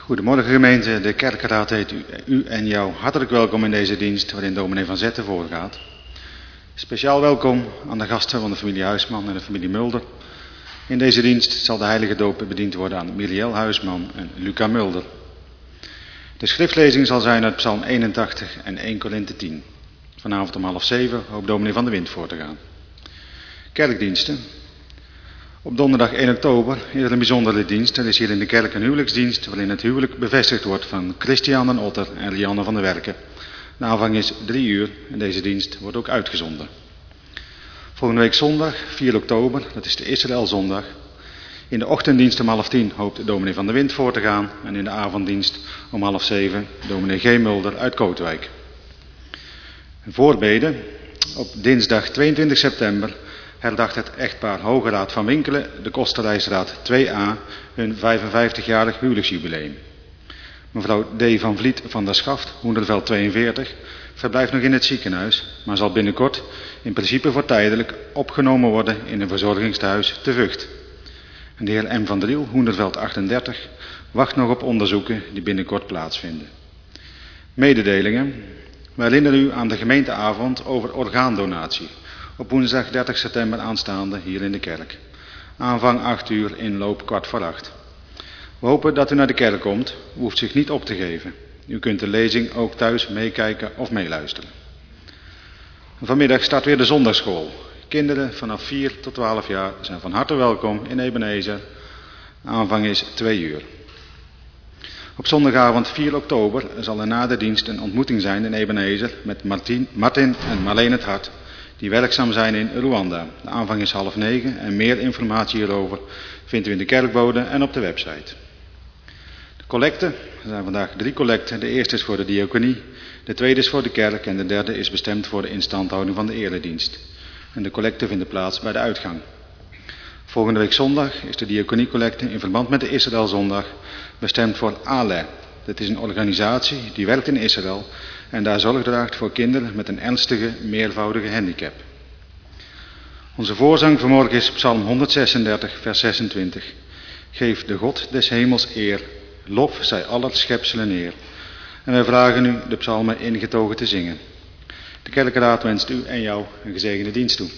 Goedemorgen gemeente, de kerkenraad heet u en jou hartelijk welkom in deze dienst waarin dominee Van Zetten voorgaat. Speciaal welkom aan de gasten van de familie Huisman en de familie Mulder. In deze dienst zal de heilige doop bediend worden aan Miriel Huisman en Luca Mulder. De schriftlezing zal zijn uit Psalm 81 en 1 Korinthe 10. Vanavond om 6:30 hoopt dominee Van der Wind voor te gaan. Kerkdiensten. Op donderdag 1 oktober is er een bijzondere dienst. Er is hier in de kerk een huwelijksdienst waarin het huwelijk bevestigd wordt van Christian den Otter en Rianne van der Werken. De aanvang is 3 uur en deze dienst wordt ook uitgezonden. Volgende week zondag 4 oktober, dat is de Israëlzondag. In de ochtenddienst om 9:30 hoopt dominee Van der Wind voor te gaan en in de avonddienst om 6:30 dominee G. Mulder uit Kootwijk. Een voorbede. Op dinsdag 22 september herdacht het echtpaar Hogeraad van Winkelen, de Kosterreisraad 2a, hun 55-jarig huwelijksjubileum. Mevrouw D. van Vliet van der Schaft, Hoenderveld 42, verblijft nog in het ziekenhuis, maar zal binnenkort, in principe voor tijdelijk, opgenomen worden in een verzorgingstehuis te Vught. En de heer M. van Driel, Hoenderveld 38, wacht nog op onderzoeken die binnenkort plaatsvinden. Mededelingen. We herinneren u aan de gemeenteavond over orgaandonatie. Op woensdag 30 september aanstaande hier in de kerk. Aanvang 8 uur, inloop 7:15. We hopen dat u naar de kerk komt. U hoeft zich niet op te geven. U kunt de lezing ook thuis meekijken of meeluisteren. Vanmiddag start weer de zondagschool. Kinderen vanaf 4 tot 12 jaar zijn van harte welkom in Ebenezer. Aanvang is 2 uur. Op zondagavond 4 oktober zal er na de dienst een ontmoeting zijn in Ebenezer met Martin en Marleen het Hart, die werkzaam zijn in Rwanda. De aanvang is 8:30 en meer informatie hierover vindt u in de kerkbode en op de website. De collecten, er zijn vandaag 3 collecten. De eerste is voor de diaconie, de tweede is voor de kerk en de derde is bestemd voor de instandhouding van de eredienst. En de collecten vinden plaats bij de uitgang. Volgende week zondag is de diaconiecollecte in verband met de Israëlzondag bestemd voor ALE. Dat is een organisatie die werkt in Israël en daar zorg draagt voor kinderen met een ernstige meervoudige handicap. Onze voorzang vanmorgen is Psalm 136, vers 26. Geef de God des hemels eer, lof zij aller schepselen eer. En wij vragen u de psalmen ingetogen te zingen. De kerkenraad wenst u en jou een gezegende dienst toe.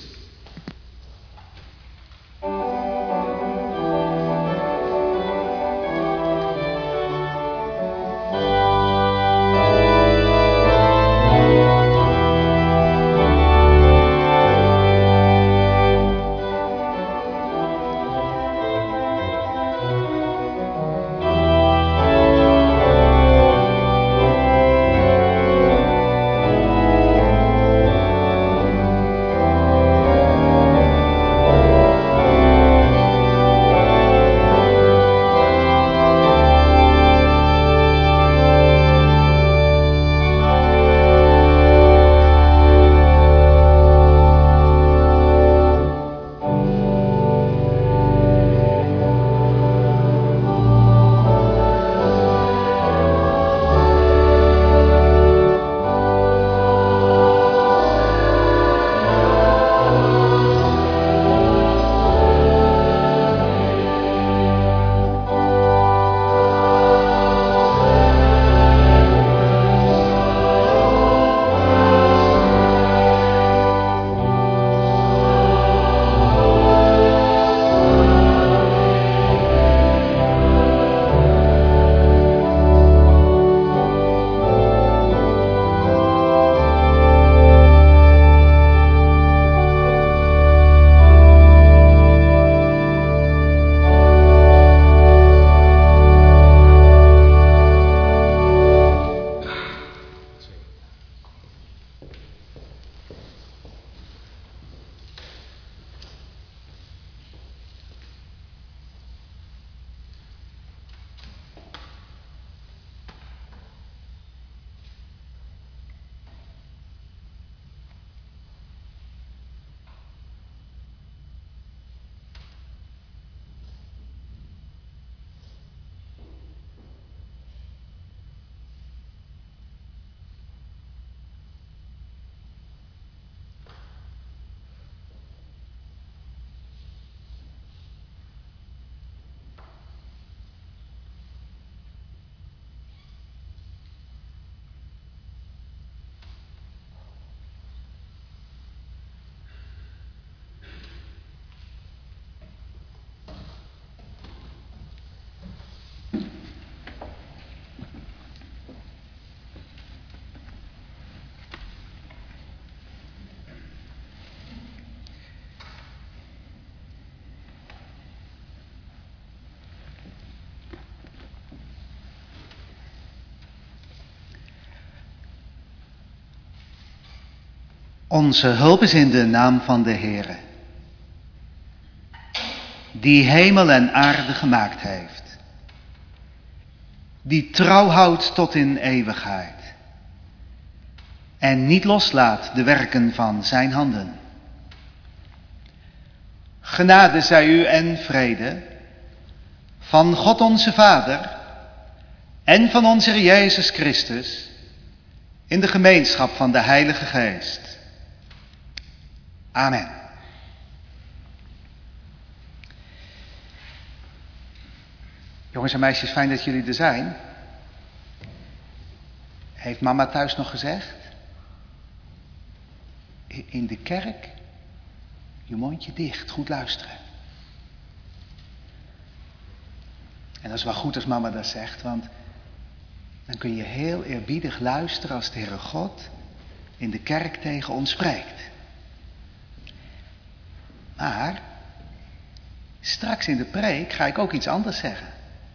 Onze hulp is in de naam van de Heere, die hemel en aarde gemaakt heeft, die trouw houdt tot in eeuwigheid en niet loslaat de werken van zijn handen. Genade zij u en vrede van God onze Vader en van onze Heer Jezus Christus in de gemeenschap van de Heilige Geest. Amen. Jongens en meisjes, fijn dat jullie er zijn. Heeft mama thuis nog gezegd? In de kerk, je mondje dicht, goed luisteren. En dat is wel goed als mama dat zegt, want dan kun je heel eerbiedig luisteren als de Heere God in de kerk tegen ons spreekt. Maar straks in de preek ga ik ook iets anders zeggen.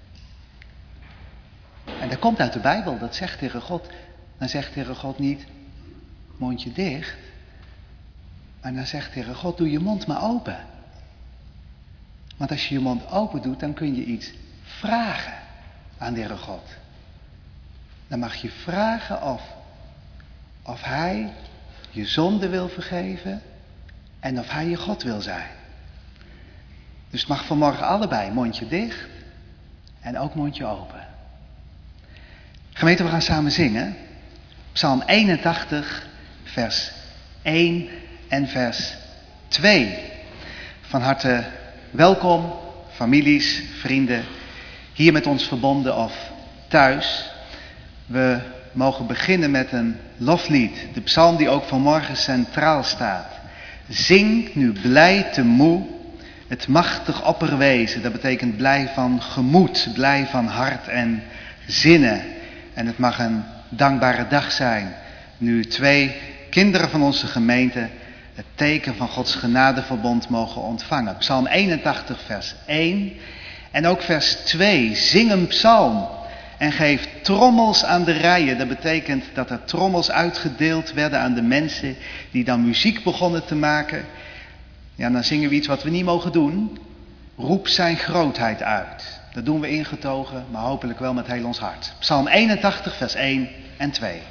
En dat komt uit de Bijbel, dat zegt de Heere God. Dan zegt de Heere God niet, mondje dicht. Maar dan zegt de Heere God, doe je mond maar open. Want als je je mond open doet, dan kun je iets vragen aan de Heere God. Dan mag je vragen of Hij je zonde wil vergeven en of Hij je God wil zijn. Dus het mag vanmorgen allebei, mondje dicht en ook mondje open. Gemeente, we gaan samen zingen. Psalm 81, vers 1 en vers 2. Van harte welkom, families, vrienden, hier met ons verbonden of thuis. We mogen beginnen met een loflied, de psalm die ook vanmorgen centraal staat. Zing nu blij te moe, het machtig opperwezen. Dat betekent blij van gemoed, blij van hart en zinnen. En het mag een dankbare dag zijn, nu 2 kinderen van onze gemeente het teken van Gods genadeverbond mogen ontvangen. Psalm 81, vers 1 en ook vers 2. Zing een psalm en geef trommels aan de rijen. Dat betekent dat er trommels uitgedeeld werden aan de mensen die dan muziek begonnen te maken. Ja, dan zingen we iets wat we niet mogen doen. Roep zijn grootheid uit. Dat doen we ingetogen, maar hopelijk wel met heel ons hart. Psalm 81, vers 1 en 2.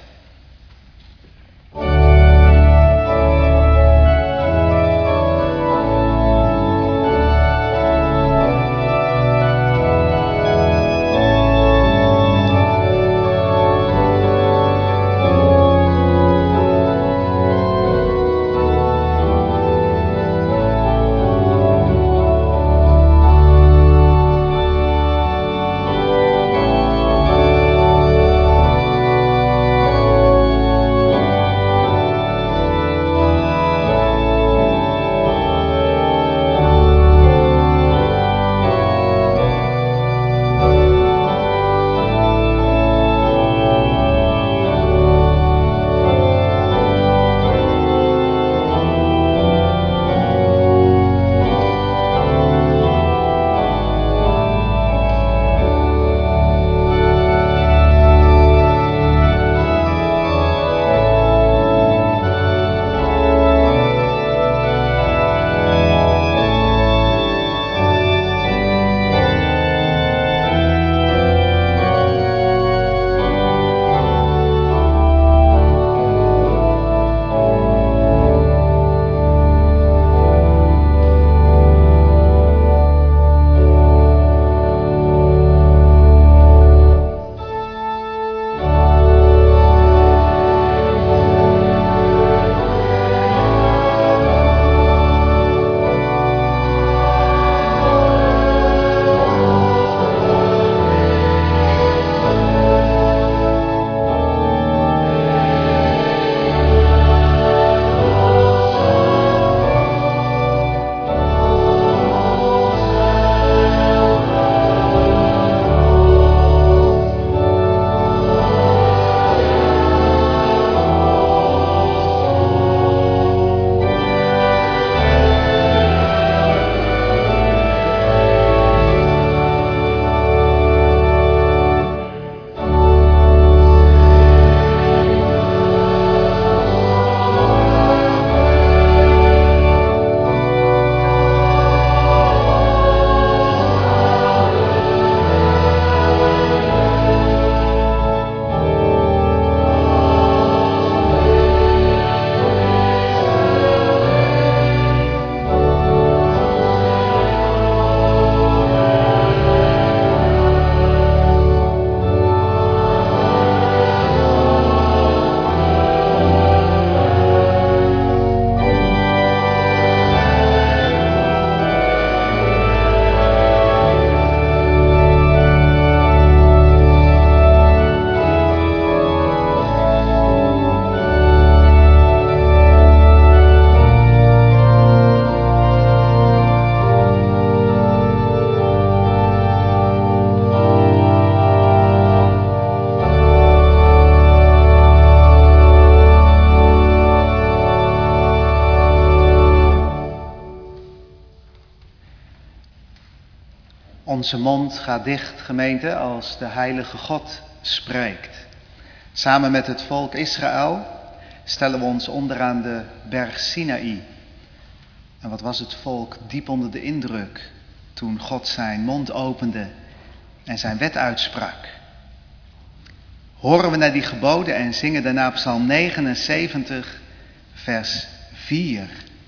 Onze mond gaat dicht, gemeente, als de heilige God spreekt. Samen met het volk Israël stellen we ons onderaan de berg Sinaï. En wat was het volk diep onder de indruk toen God zijn mond opende en zijn wet uitsprak. Horen we naar die geboden en zingen daarna Psalm 79, vers 4.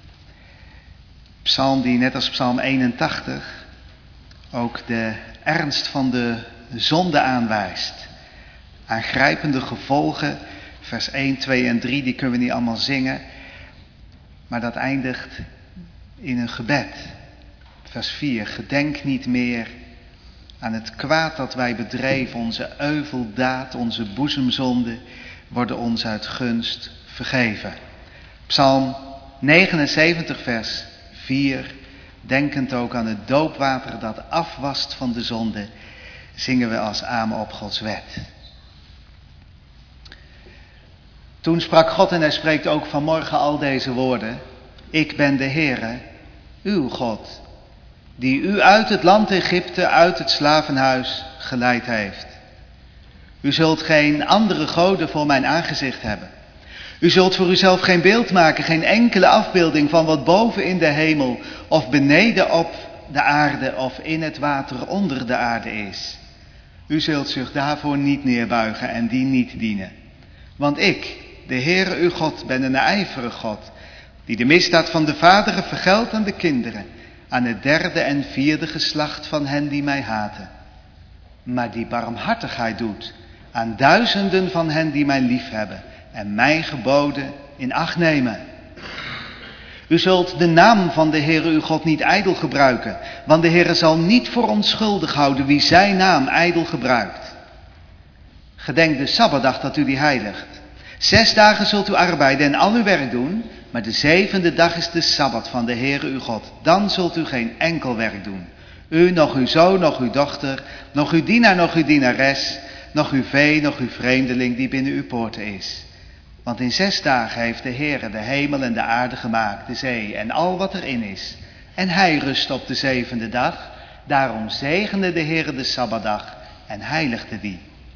Psalm die net als Psalm 81 ook de ernst van de zonde aanwijst. Aangrijpende gevolgen, vers 1, 2 en 3, die kunnen we niet allemaal zingen. Maar dat eindigt in een gebed. Vers 4, gedenk niet meer aan het kwaad dat wij bedreven, onze euveldaad, onze boezemzonde, worden ons uit gunst vergeven. Psalm 79, vers 4, denkend ook aan het doopwater dat afwast van de zonde, zingen we als amen op Gods wet. Toen sprak God en hij spreekt ook vanmorgen al deze woorden. Ik ben de Heere, uw God, die u uit het land Egypte, uit het slavenhuis geleid heeft. U zult geen andere goden voor mijn aangezicht hebben. U zult voor uzelf geen beeld maken, geen enkele afbeelding van wat boven in de hemel of beneden op de aarde of in het water onder de aarde is. U zult zich daarvoor niet neerbuigen en die niet dienen. Want ik, de Heere uw God, ben een ijverige God, die de misdaad van de vaderen vergeldt aan de kinderen, aan het derde en vierde geslacht van hen die mij haten. Maar die barmhartigheid doet aan duizenden van hen die mij liefhebben en mijn geboden in acht nemen. U zult de naam van de Heere uw God niet ijdel gebruiken, want de Heere zal niet voor onschuldig houden wie zijn naam ijdel gebruikt. Gedenk de Sabbatdag dat u die heiligt. 6 dagen zult u arbeiden en al uw werk doen, maar de 7e dag is de Sabbat van de Heere uw God. Dan zult u geen enkel werk doen. U, nog uw zoon, nog uw dochter, nog uw dienaar, nog uw dienares, nog uw vee, nog uw vreemdeling die binnen uw poorten is. Want in 6 dagen heeft de Heere de hemel en de aarde gemaakt, de zee en al wat erin is. En hij rust op de 7e dag. Daarom zegende de Heere de Sabbatdag en heiligde die.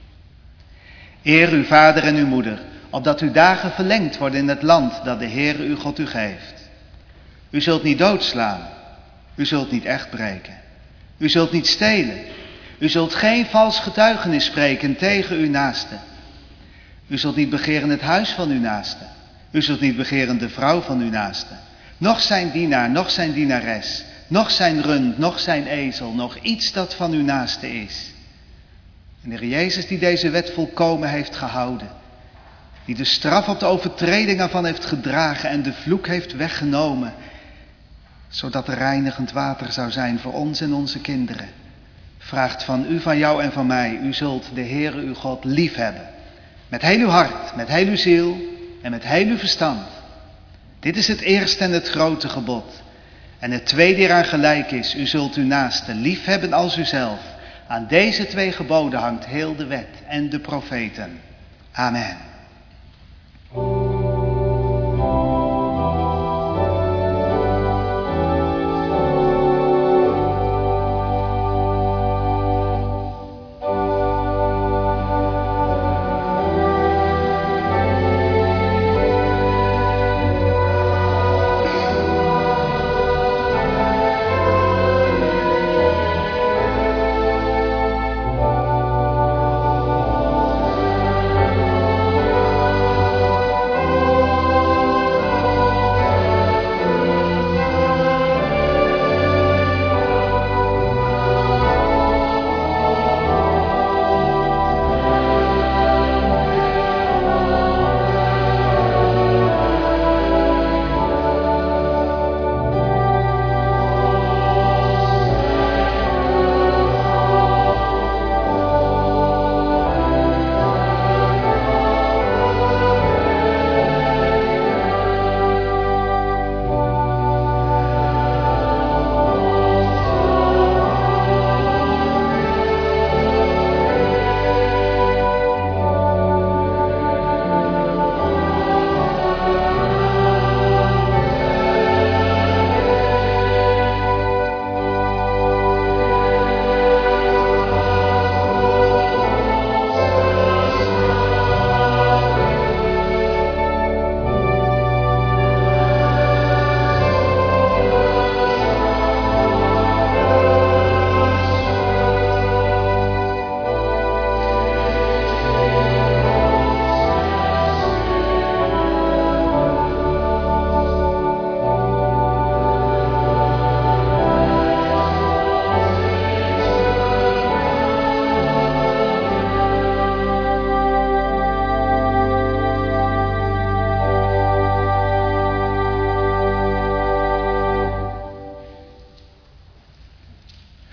Eer uw vader en uw moeder, opdat uw dagen verlengd worden in het land dat de Heere uw God u geeft. U zult niet doodslaan. U zult niet echt breken. U zult niet stelen. U zult geen vals getuigenis spreken tegen uw naaste. U zult niet begeren het huis van uw naaste. U zult niet begeren de vrouw van uw naaste. Noch zijn dienaar, noch zijn dienares, noch zijn rund, noch zijn ezel, noch iets dat van uw naaste is. En de Heer Jezus die deze wet volkomen heeft gehouden, die de straf op de overtreding ervan heeft gedragen en de vloek heeft weggenomen, zodat er reinigend water zou zijn voor ons en onze kinderen, vraagt van u, van jou en van mij, u zult de Heere uw God lief hebben. Met heel uw hart, met heel uw ziel en met heel uw verstand. Dit is het eerste en het grote gebod. En het tweede eraan gelijk is, u zult uw naaste lief hebben als uzelf. Aan deze 2 geboden hangt heel de wet en de profeten. Amen.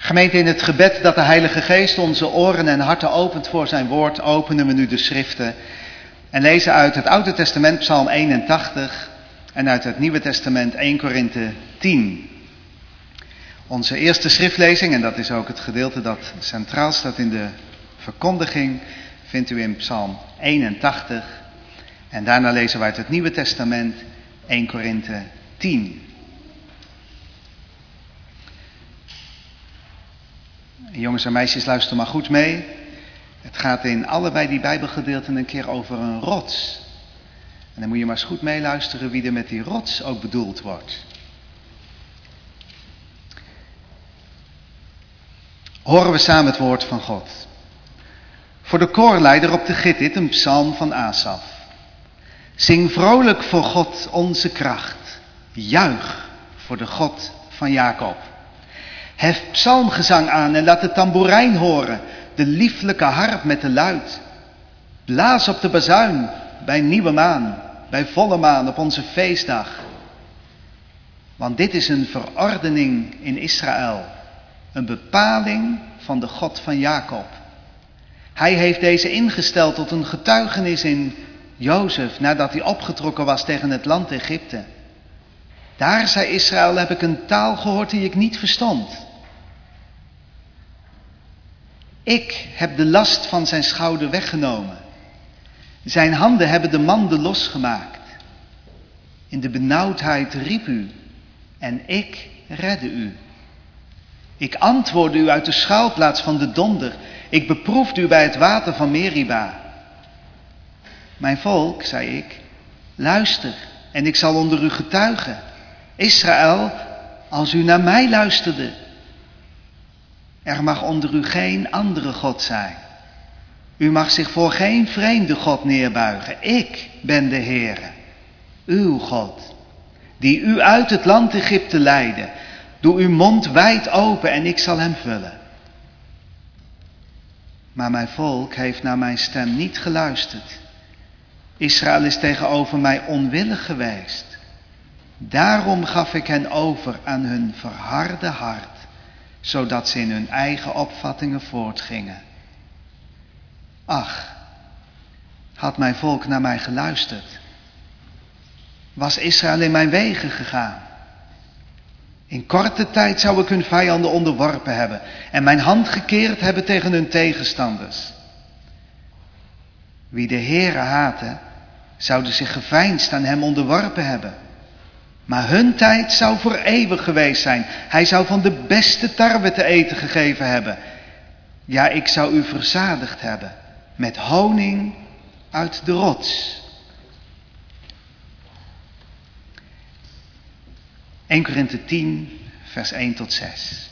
Gemeente, in het gebed dat de Heilige Geest onze oren en harten opent voor zijn woord, openen we nu de schriften en lezen uit het Oude Testament Psalm 81 en uit het Nieuwe Testament 1 Korinthe 10. Onze eerste schriftlezing, en dat is ook het gedeelte dat centraal staat in de verkondiging, vindt u in Psalm 81. En daarna lezen we uit het Nieuwe Testament 1 Korinthe 10. Jongens en meisjes, luister maar goed mee. Het gaat in allebei die Bijbelgedeelten een keer over een rots. En dan moet je maar eens goed meeluisteren wie er met die rots ook bedoeld wordt. Horen we samen het woord van God. Voor de koorleider op de Gittit een psalm van Asaf. Zing vrolijk voor God onze kracht. Juich voor de God van Jacob. Hef psalmgezang aan en laat de tamboerijn horen, de lieflijke harp met de luid. Blaas op de bazuin bij nieuwe maan, bij volle maan op onze feestdag. Want dit is een verordening in Israël, een bepaling van de God van Jacob. Hij heeft deze ingesteld tot een getuigenis in Jozef, nadat hij opgetrokken was tegen het land Egypte. Daar, zei Israël, heb ik een taal gehoord die ik niet verstond. Ik heb de last van zijn schouder weggenomen. Zijn handen hebben de manden losgemaakt. In de benauwdheid riep u en ik redde u. Ik antwoordde u uit de schuilplaats van de donder. Ik beproefde u bij het water van Meriba. Mijn volk, zei ik, luister en ik zal onder u getuigen. Israël, als u naar mij luisterde. Er mag onder u geen andere God zijn. U mag zich voor geen vreemde God neerbuigen. Ik ben de Heere, uw God, die u uit het land Egypte leidde. Doe uw mond wijd open en ik zal hem vullen. Maar mijn volk heeft naar mijn stem niet geluisterd. Israël is tegenover mij onwillig geweest. Daarom gaf ik hen over aan hun verharde hart, zodat ze in hun eigen opvattingen voortgingen. Ach, had mijn volk naar mij geluisterd? Was Israël in mijn wegen gegaan? In korte tijd zou ik hun vijanden onderworpen hebben en mijn hand gekeerd hebben tegen hun tegenstanders. Wie de Heere haatte, zouden zich geveinsd aan hem onderworpen hebben. Maar hun tijd zou voor eeuwig geweest zijn. Hij zou van de beste tarwe te eten gegeven hebben. Ja, ik zou u verzadigd hebben met honing uit de rots. 1 Korinthe 10, vers 1 tot 6.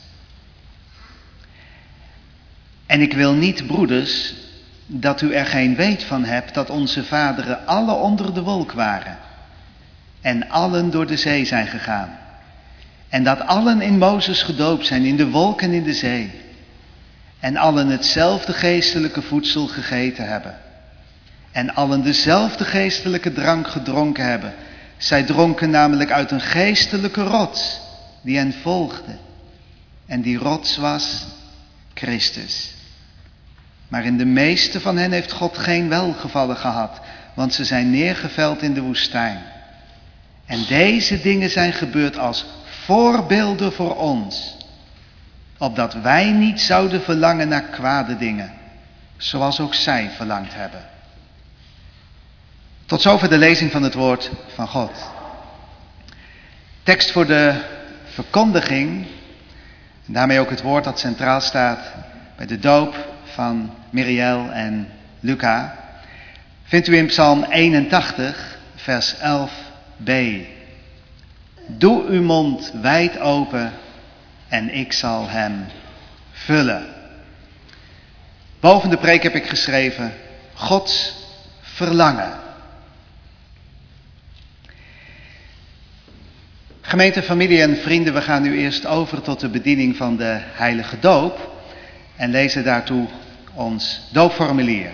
En ik wil niet, broeders, dat u er geen weet van hebt dat onze vaderen alle onder de wolk waren. En allen door de zee zijn gegaan. En dat allen in Mozes gedoopt zijn, in de wolk en in de zee. En allen hetzelfde geestelijke voedsel gegeten hebben. En allen dezelfde geestelijke drank gedronken hebben. Zij dronken namelijk uit een geestelijke rots die hen volgde. En die rots was Christus. Maar in de meeste van hen heeft God geen welgevallen gehad, want ze zijn neergeveld in de woestijn. En deze dingen zijn gebeurd als voorbeelden voor ons, opdat wij niet zouden verlangen naar kwade dingen, zoals ook zij verlangd hebben. Tot zover de lezing van het woord van God. Tekst voor de verkondiging, en daarmee ook het woord dat centraal staat bij de doop van Miriel en Luca, vindt u in Psalm 81, vers 11b. Doe uw mond wijd open en ik zal hem vullen. Boven de preek heb ik geschreven, Gods verlangen. Gemeente, familie en vrienden, we gaan nu eerst over tot de bediening van de heilige doop en lezen daartoe ons doopformulier.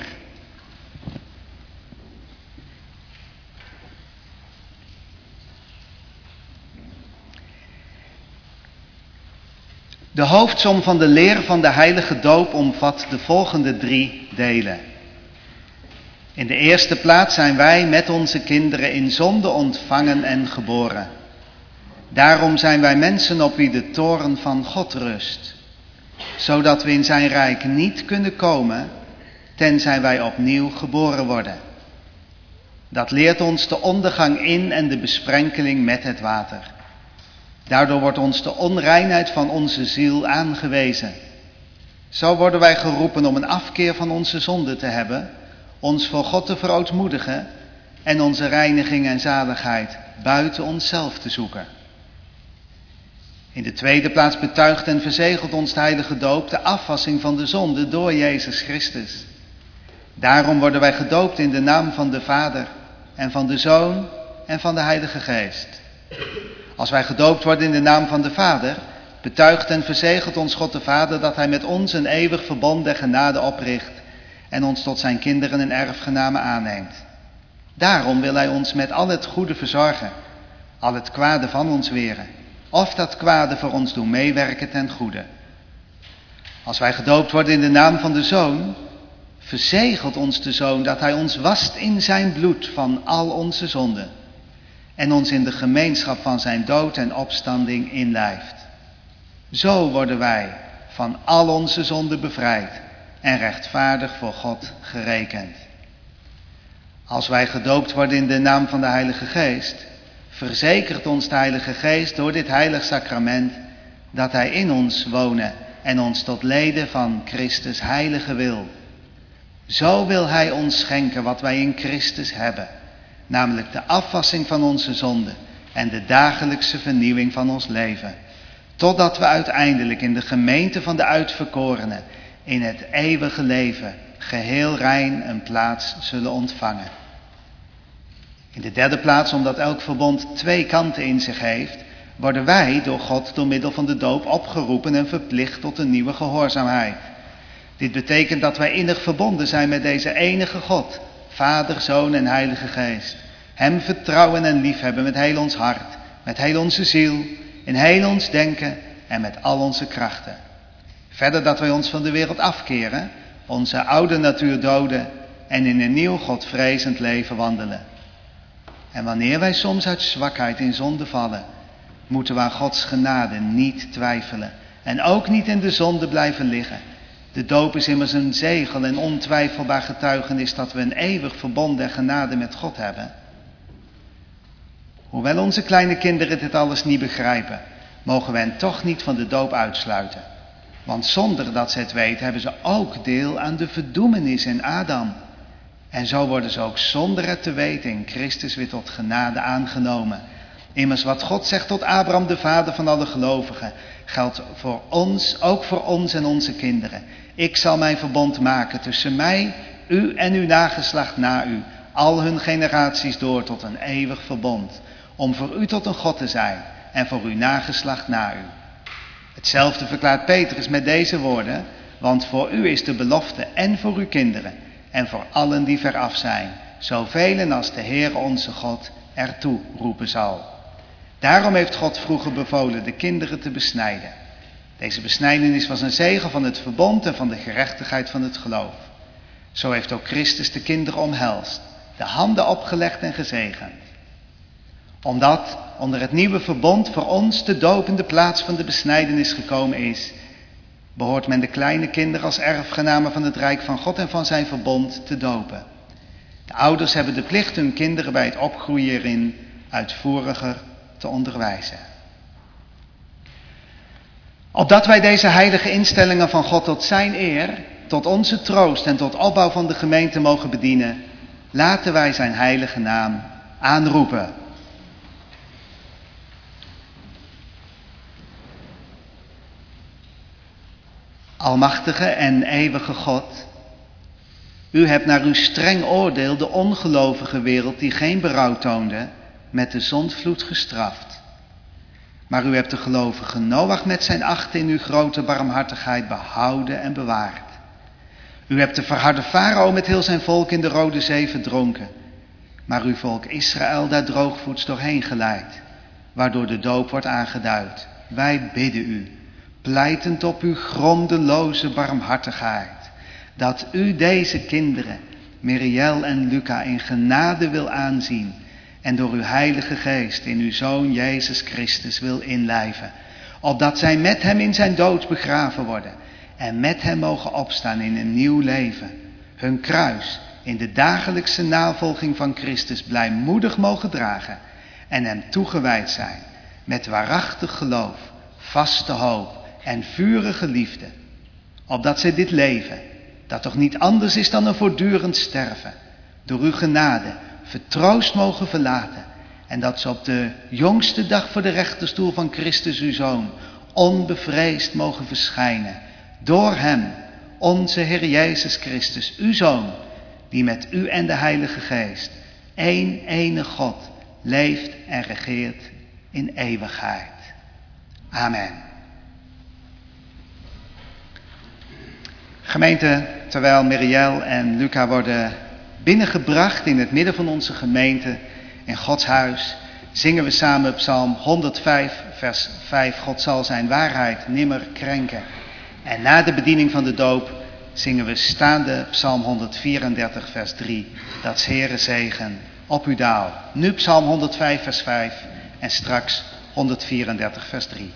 De hoofdsom van de leer van de heilige doop omvat de volgende 3 delen. In de eerste plaats zijn wij met onze kinderen in zonde ontvangen en geboren. Daarom zijn wij mensen op wie de toorn van God rust, zodat we in zijn rijk niet kunnen komen, tenzij wij opnieuw geboren worden. Dat leert ons de ondergang in en de besprenkeling met het water. Daardoor wordt ons de onreinheid van onze ziel aangewezen. Zo worden wij geroepen om een afkeer van onze zonde te hebben, ons voor God te verootmoedigen en onze reiniging en zaligheid buiten onszelf te zoeken. In de tweede plaats betuigt en verzegelt ons de heilige doop de afwassing van de zonde door Jezus Christus. Daarom worden wij gedoopt in de naam van de Vader en van de Zoon en van de Heilige Geest. Als wij gedoopt worden in de naam van de Vader, betuigt en verzegelt ons God de Vader dat hij met ons een eeuwig verbond der genade opricht en ons tot zijn kinderen en erfgenamen aanneemt. Daarom wil hij ons met al het goede verzorgen, al het kwade van ons weren, of dat kwade voor ons doen meewerken ten goede. Als wij gedoopt worden in de naam van de Zoon, verzegelt ons de Zoon dat hij ons wast in zijn bloed van al onze zonden en ons in de gemeenschap van zijn dood en opstanding inlijft. Zo worden wij van al onze zonden bevrijd en rechtvaardig voor God gerekend. Als wij gedoopt worden in de naam van de Heilige Geest, verzekert ons de Heilige Geest door dit heilig sacrament dat hij in ons wonen en ons tot leden van Christus heilige wil. Zo wil hij ons schenken wat wij in Christus hebben, namelijk de afwassing van onze zonden en de dagelijkse vernieuwing van ons leven, totdat we uiteindelijk in de gemeente van de uitverkorenen in het eeuwige leven geheel rein een plaats zullen ontvangen. In de derde plaats, omdat elk verbond 2 kanten in zich heeft, worden wij door God door middel van de doop opgeroepen en verplicht tot een nieuwe gehoorzaamheid. Dit betekent dat wij innig verbonden zijn met deze enige God, Vader, Zoon en Heilige Geest. Hem vertrouwen en liefhebben met heel ons hart, met heel onze ziel, in heel ons denken en met al onze krachten. Verder dat wij ons van de wereld afkeren, onze oude natuur doden en in een nieuw Godvrezend leven wandelen. En wanneer wij soms uit zwakheid in zonde vallen, moeten we aan Gods genade niet twijfelen en ook niet in de zonde blijven liggen. De doop is immers een zegel en ontwijfelbaar getuigenis dat we een eeuwig verbond der genade met God hebben. Hoewel onze kleine kinderen dit alles niet begrijpen, mogen we hen toch niet van de doop uitsluiten. Want zonder dat ze het weten, hebben ze ook deel aan de verdoemenis in Adam. En zo worden ze ook zonder het te weten in Christus weer tot genade aangenomen. Immers wat God zegt tot Abraham, de vader van alle gelovigen, geldt voor ons, ook voor ons en onze kinderen. Ik zal mijn verbond maken tussen mij, u en uw nageslacht na u, al hun generaties door tot een eeuwig verbond, om voor u tot een God te zijn en voor uw nageslacht na u. Hetzelfde verklaart Petrus met deze woorden, want voor u is de belofte en voor uw kinderen en voor allen die veraf zijn, zoveel als de Heer onze God ertoe roepen zal. Daarom heeft God vroeger bevolen de kinderen te besnijden. Deze besnijdenis was een zegel van het verbond en van de gerechtigheid van het geloof. Zo heeft ook Christus de kinderen omhelst, de handen opgelegd en gezegend. Omdat onder het nieuwe verbond voor ons de doop in de plaats van de besnijdenis gekomen is, behoort men de kleine kinderen als erfgenamen van het rijk van God en van zijn verbond te dopen. De ouders hebben de plicht hun kinderen bij het opgroeien erin uitvoeriger te onderwijzen. Opdat wij deze heilige instellingen van God tot zijn eer, tot onze troost en tot opbouw van de gemeente mogen bedienen, laten wij zijn heilige naam aanroepen. Almachtige en eeuwige God, u hebt naar uw streng oordeel de ongelovige wereld die geen berouw toonde, met de zondvloed gestraft. Maar u hebt de gelovige Noach met zijn 8 in uw grote barmhartigheid behouden en bewaard. U hebt de verharde farao met heel zijn volk in de Rode Zee verdronken. Maar uw volk Israël daar droogvoets doorheen geleid, waardoor de doop wordt aangeduid. Wij bidden u, pleitend op uw grondeloze barmhartigheid, dat u deze kinderen, Miriel en Luca, in genade wil aanzien en door uw Heilige Geest in uw Zoon Jezus Christus wil inlijven, opdat zij met hem in zijn dood begraven worden en met hem mogen opstaan in een nieuw leven, hun kruis in de dagelijkse navolging van Christus blijmoedig mogen dragen en hem toegewijd zijn met waarachtig geloof, vaste hoop en vurige liefde, opdat zij dit leven, dat toch niet anders is dan een voortdurend sterven, door uw genade vertroost mogen verlaten en dat ze op de jongste dag voor de rechterstoel van Christus uw Zoon onbevreesd mogen verschijnen, door hem, onze Heer Jezus Christus, uw Zoon, die met u en de Heilige Geest, één enige God, leeft en regeert in eeuwigheid. Amen. Gemeente, terwijl Miriel en Luca worden binnengebracht in het midden van onze gemeente, in Gods huis, zingen we samen Psalm 105, vers 5. God zal zijn waarheid nimmer krenken. En na de bediening van de doop zingen we staande Psalm 134, vers 3. Dat 's Heere zegen op u daal. Nu Psalm 105, vers 5 en straks 134, vers 3.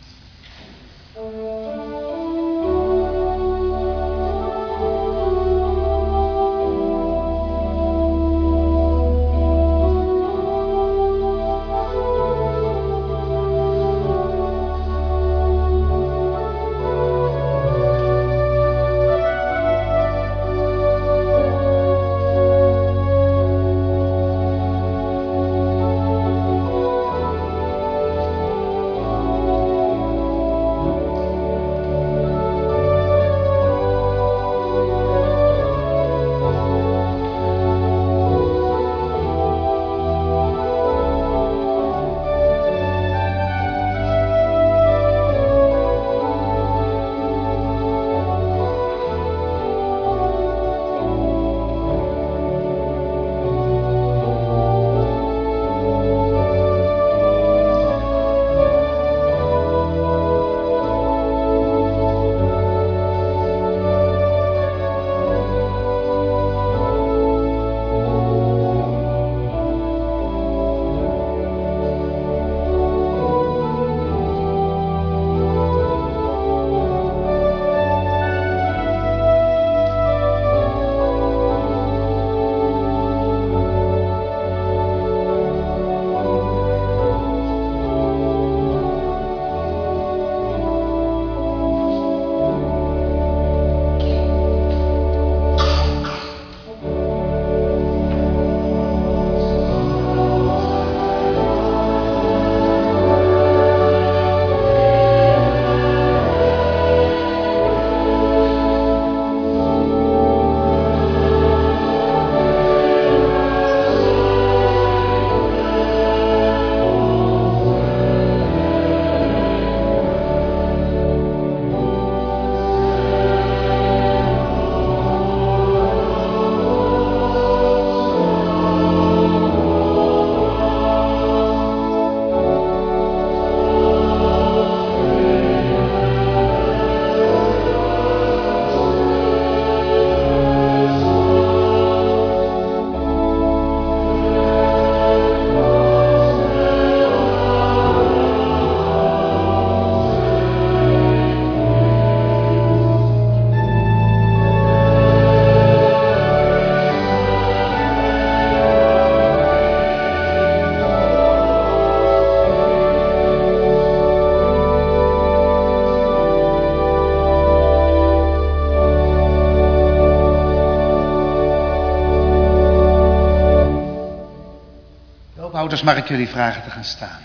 Ouders, mag ik jullie vragen te gaan staan.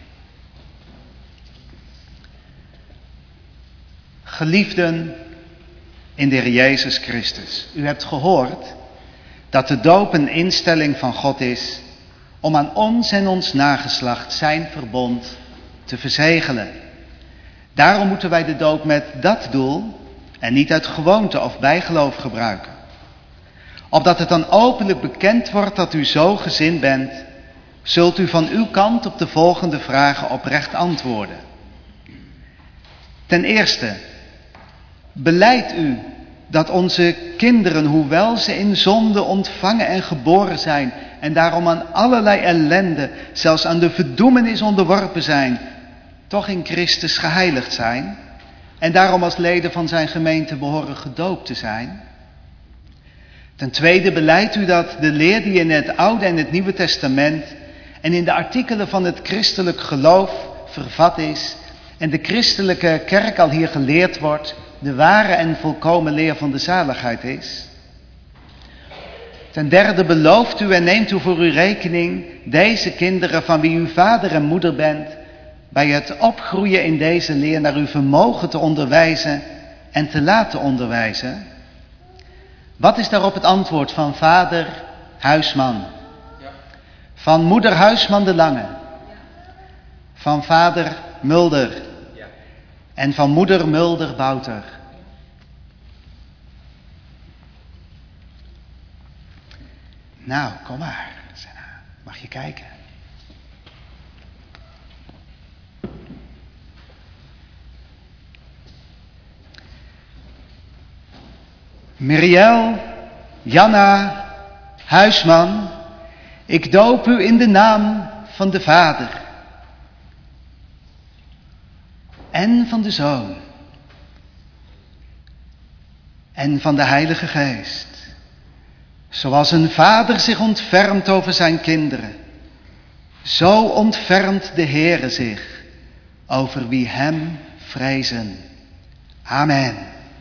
Geliefden in de Heer Jezus Christus, u hebt gehoord dat de doop een instelling van God is om aan ons en ons nageslacht zijn verbond te verzegelen. Daarom moeten wij de doop met dat doel en niet uit gewoonte of bijgeloof gebruiken. Opdat het dan openlijk bekend wordt dat u zo gezind bent, zult u van uw kant op de volgende vragen oprecht antwoorden. Ten eerste, belijdt u dat onze kinderen, hoewel ze in zonde ontvangen en geboren zijn en daarom aan allerlei ellende, zelfs aan de verdoemenis onderworpen zijn, toch in Christus geheiligd zijn en daarom als leden van zijn gemeente behoren gedoopt te zijn? Ten tweede, belijdt u dat de leer die in het Oude en het Nieuwe Testament en in de artikelen van het christelijk geloof vervat is en de christelijke kerk al hier geleerd wordt, de ware en volkomen leer van de zaligheid is? Ten derde, belooft u en neemt u voor uw rekening deze kinderen van wie u vader en moeder bent, bij het opgroeien in deze leer naar uw vermogen te onderwijzen en te laten onderwijzen? Wat is daarop het antwoord van vader Huisman? Van moeder Huisman de Lange? Van vader Mulder? En van moeder Mulder Bouter? Nou, kom maar, Senna. Mag je kijken? Miriel, Janna, Huisman, ik doop u in de naam van de Vader en van de Zoon en van de Heilige Geest. Zoals een vader zich ontfermt over zijn kinderen, zo ontfermt de Heere zich over wie hem vrezen. Amen.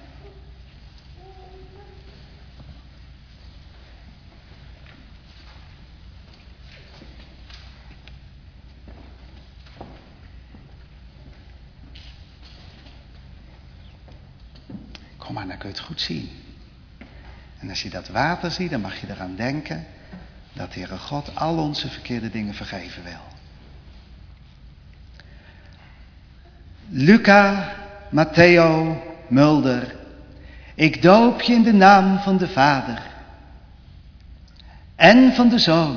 Kom maar, dan kun je het goed zien. En als je dat water ziet, dan mag je eraan denken dat de Heere God al onze verkeerde dingen vergeven wil. Luca, Matteo, Mulder, ik doop je in de naam van de Vader en van de Zoon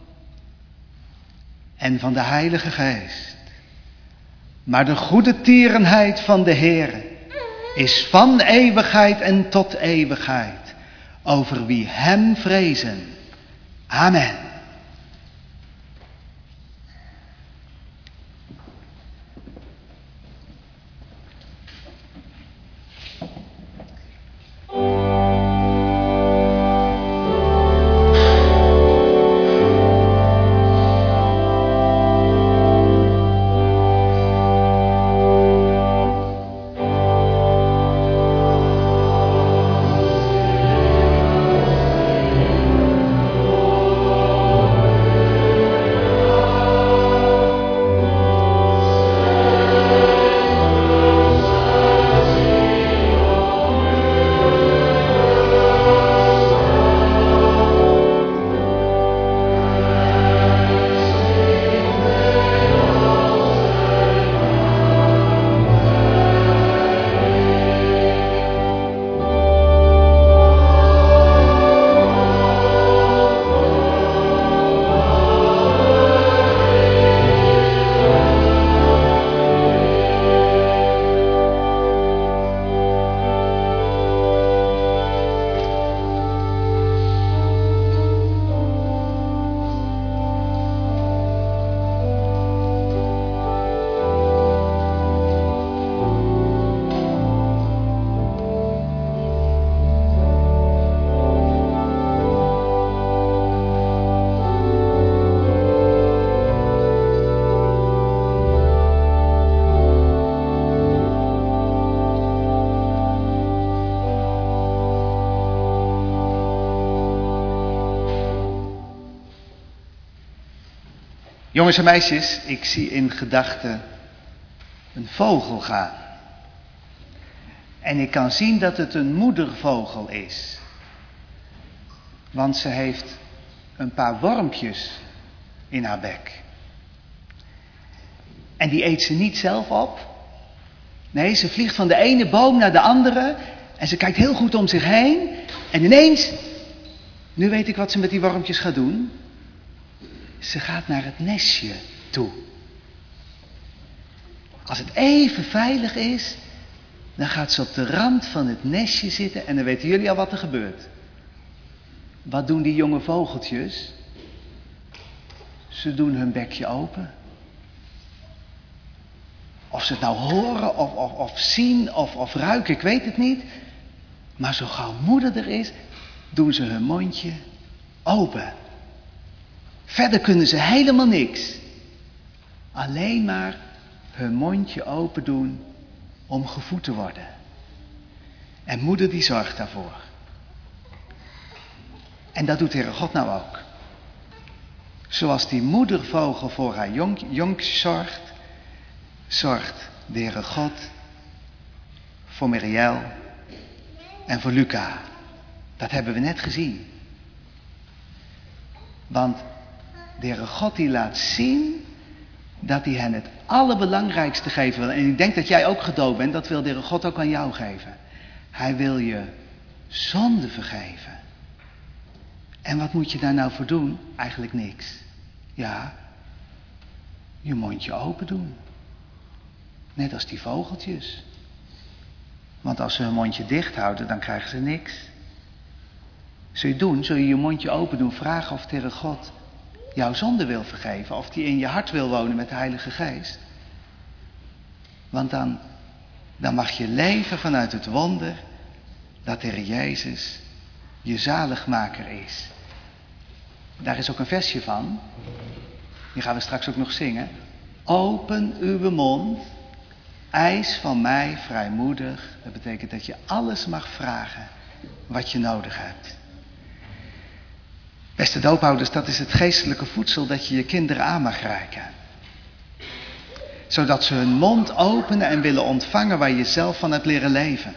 en van de Heilige Geest. Maar de goede tierenheid van de Heere is van eeuwigheid en tot eeuwigheid over wie hem vrezen. Amen. Jongens en meisjes, ik zie in gedachten een vogel gaan. En ik kan zien dat het een moedervogel is. Want ze heeft een paar wormpjes in haar bek. En die eet ze niet zelf op. Nee, ze vliegt van de ene boom naar de andere. En ze kijkt heel goed om zich heen. En ineens, nu weet ik wat ze met die wormpjes gaat doen. Ze gaat naar het nestje toe. Als het even veilig is, Dan gaat ze op de rand van het nestje zitten en dan weten jullie al wat er gebeurt. Wat doen die jonge vogeltjes? Ze doen hun bekje open. Of ze het nou horen of zien of ruiken, ik weet het niet. Maar zo gauw moeder er is, doen ze hun mondje open. Verder kunnen ze helemaal niks. Alleen maar hun mondje open doen om gevoed te worden. En moeder die zorgt daarvoor. En dat doet de Heere God nou ook. Zoals die moedervogel voor haar jonkjes zorgt, zorgt de Heere God voor Miriel en voor Luca. Dat hebben we net gezien. Want de Heere God die laat zien dat hij hen het allerbelangrijkste geven wil. En ik denk dat jij ook gedoopt bent, dat wil de Heere God ook aan jou geven. Hij wil je zonde vergeven. En wat moet je daar nou voor doen? Eigenlijk niks. Ja, je mondje open doen. Net als die vogeltjes. Want als ze hun mondje dicht houden, dan krijgen ze niks. Zul je je mondje open doen, vragen of de Heere God jouw zonde wil vergeven. Of die in je hart wil wonen met de Heilige Geest. Want dan mag je leven vanuit het wonder dat de Heer Jezus je zaligmaker is. Daar is ook een versje van. Die gaan we straks ook nog zingen. Open uw mond, eis van mij vrijmoedig. Dat betekent dat je alles mag vragen wat je nodig hebt. Beste doopouders, dat is het geestelijke voedsel dat je je kinderen aan mag reiken. Zodat ze hun mond openen en willen ontvangen waar je zelf van hebt leren leven.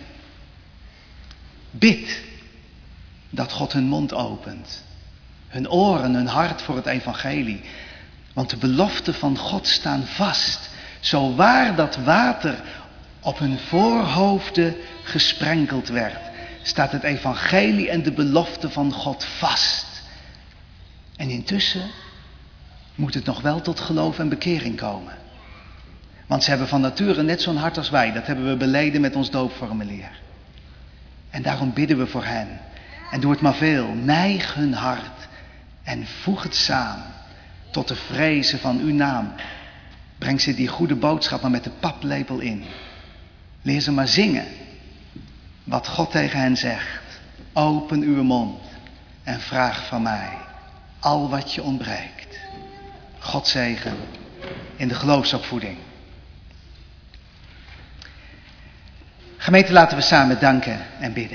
Bid dat God hun mond opent. Hun oren, hun hart voor het evangelie. Want de beloften van God staan vast. Zo waar dat water op hun voorhoofden gesprenkeld werd, staat het evangelie en de belofte van God vast. En intussen moet het nog wel tot geloof en bekering komen. Want ze hebben van nature net zo'n hart als wij. Dat hebben we beleden met ons doopformulier. En daarom bidden we voor hen. En doe het maar veel. Neig hun hart en voeg het samen tot de vrezen van uw naam. Breng ze die goede boodschap maar met de paplepel in. Leer ze maar zingen wat God tegen hen zegt. Open uw mond en vraag van mij al wat je ontbreekt. God zegen in de geloofsopvoeding. Gemeente, laten we samen danken en bidden.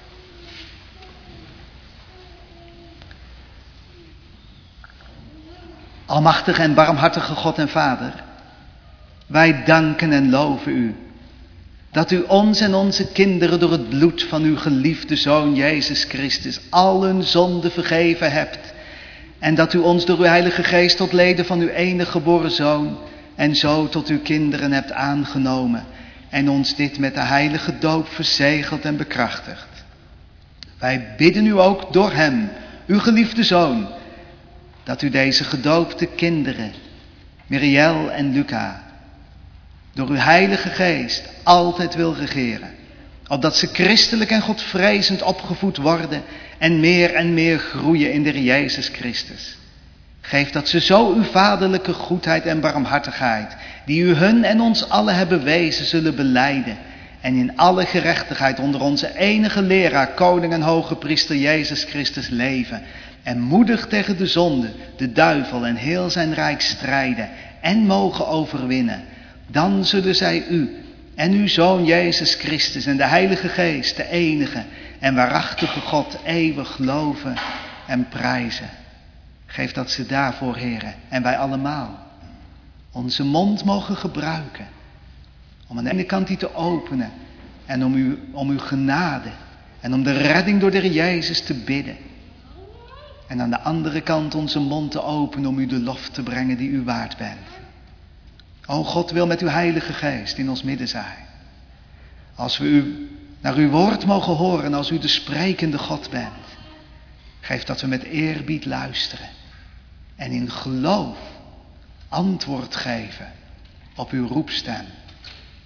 Almachtige en barmhartige God en Vader, wij danken en loven u, dat u ons en onze kinderen door het bloed van uw geliefde Zoon Jezus Christus al hun zonden vergeven hebt. En dat u ons door uw Heilige Geest tot leden van uw enige geboren Zoon en zo tot uw kinderen hebt aangenomen. En ons dit met de heilige doop verzegeld en bekrachtigd. Wij bidden u ook door hem, uw geliefde Zoon, dat u deze gedoopte kinderen, Miriel en Luca, door uw Heilige Geest altijd wil regeren. Opdat ze christelijk en godvrezend opgevoed worden en meer groeien in de Heer Jezus Christus. Geef dat ze zo uw vaderlijke goedheid en barmhartigheid, die u hun en ons allen hebben bewezen, zullen belijden. En in alle gerechtigheid onder onze enige leraar, koning en hoge priester Jezus Christus leven. En moedig tegen de zonde, de duivel en heel zijn rijk strijden en mogen overwinnen. Dan zullen zij u en uw Zoon Jezus Christus en de Heilige Geest, de enige en waarachtige God, eeuwig loven en prijzen. Geef dat ze daarvoor, Heere, en wij allemaal onze mond mogen gebruiken. Om aan de ene kant die te openen en om uw genade en om de redding door de Heer Jezus te bidden. En aan de andere kant onze mond te openen om u de lof te brengen die u waard bent. O God wil met uw Heilige Geest in ons midden zijn. Als we naar uw woord mogen horen als u de sprekende God bent. Geef dat we met eerbied luisteren. En in geloof antwoord geven op uw roepstem.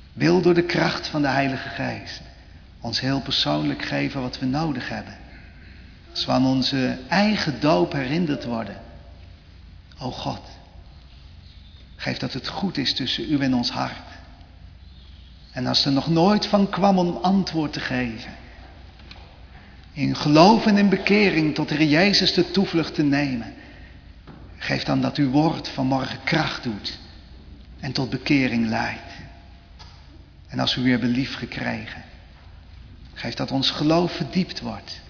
wil door de kracht van de Heilige Geest ons heel persoonlijk geven wat we nodig hebben. Als we aan onze eigen doop herinnerd worden. O God, geef dat het goed is tussen u en ons hart. En als er nog nooit van kwam om antwoord te geven. In geloof en in bekering tot de Heer Jezus de toevlucht te nemen. Geef dan dat uw woord vanmorgen kracht doet. En tot bekering leidt. En als we u hebben lief gekregen. Geef dat ons geloof verdiept wordt.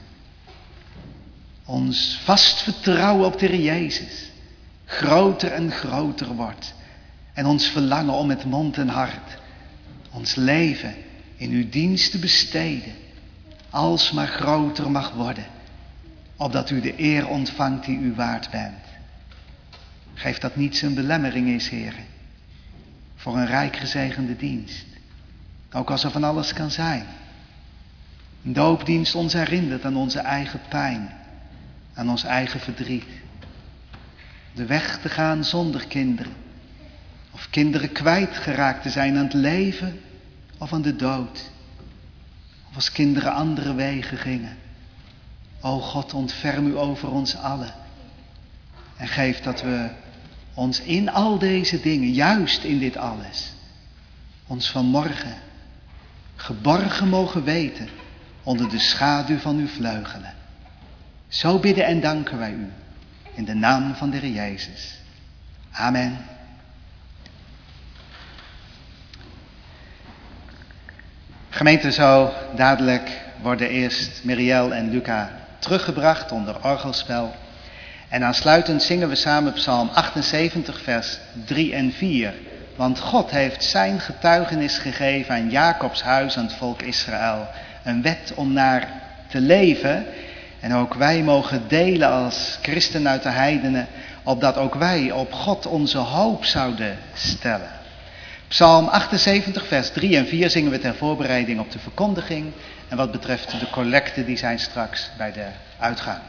Ons vast vertrouwen op de Heer Jezus groter en groter wordt. En ons verlangen om met mond en hart ons leven in uw dienst te besteden. Alsmaar groter mag worden. Opdat u de eer ontvangt die u waard bent. Geef dat niets een belemmering is, Heere. Voor een rijk gezegende dienst. Ook als er van alles kan zijn. Een doopdienst ons herinnert aan onze eigen pijn. Aan ons eigen verdriet. De weg te gaan zonder kinderen. Of kinderen kwijtgeraakt te zijn aan het leven of aan de dood. Of als kinderen andere wegen gingen. O God, ontferm u over ons allen. En geef dat we ons in al deze dingen, juist in dit alles, ons vanmorgen geborgen mogen weten onder de schaduw van uw vleugelen. Zo bidden en danken wij u. In de naam van de Heer Jezus. Amen. Gemeente, zo dadelijk worden eerst Miriel en Luca teruggebracht onder orgelspel. En aansluitend zingen we samen Psalm 78 vers 3 en 4. Want God heeft zijn getuigenis gegeven aan Jacobs huis, aan het volk Israël. Een wet om naar te leven. En ook wij mogen delen als christen uit de heidenen, opdat ook wij op God onze hoop zouden stellen. Psalm 78 vers 3 en 4 zingen we ter voorbereiding op de verkondiging. En wat betreft de collecten, die zijn straks bij de uitgang.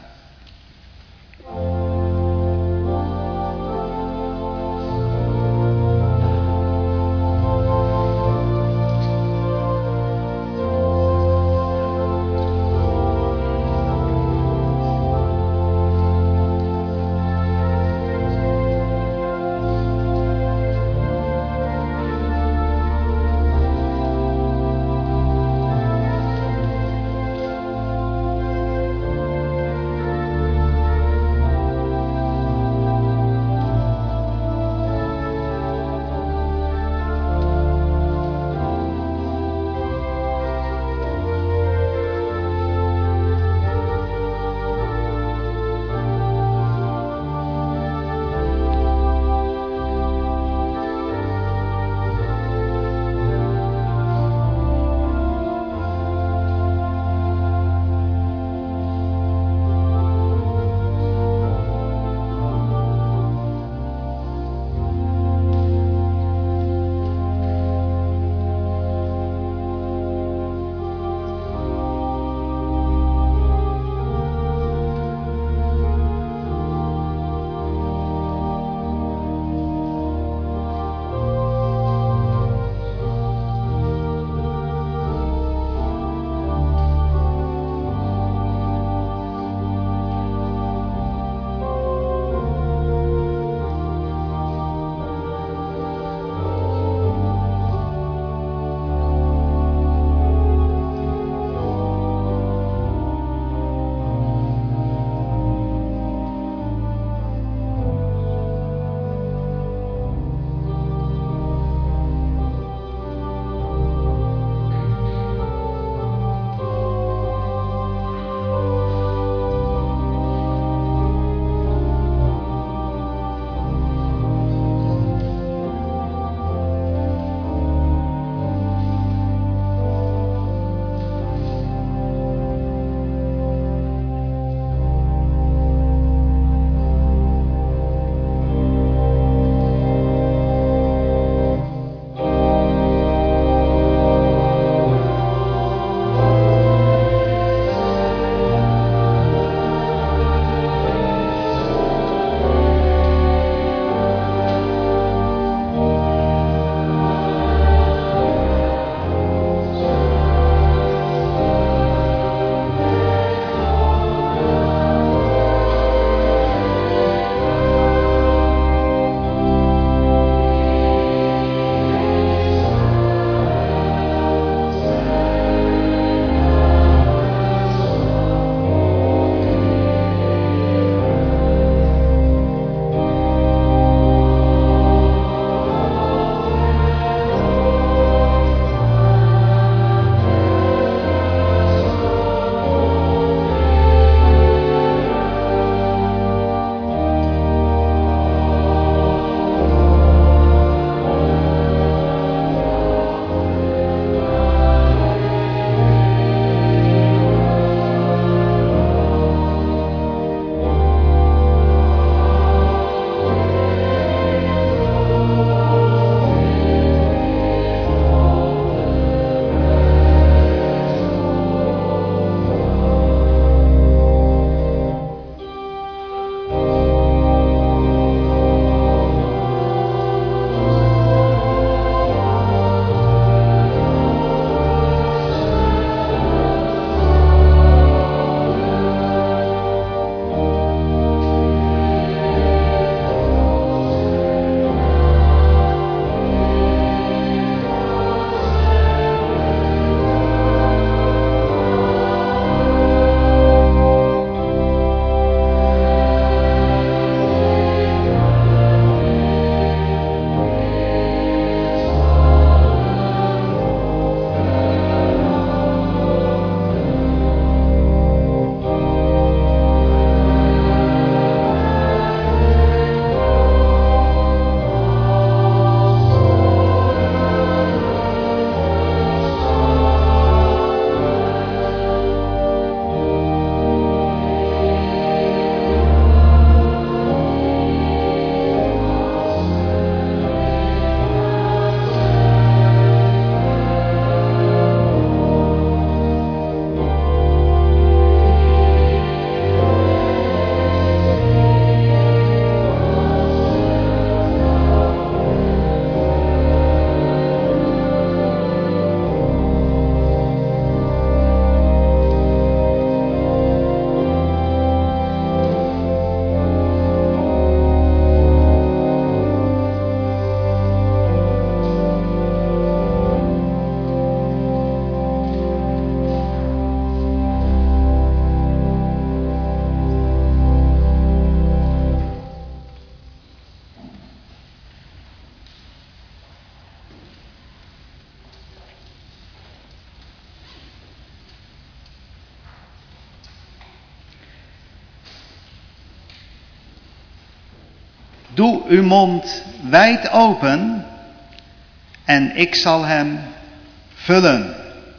Doe uw mond wijd open en ik zal hem vullen.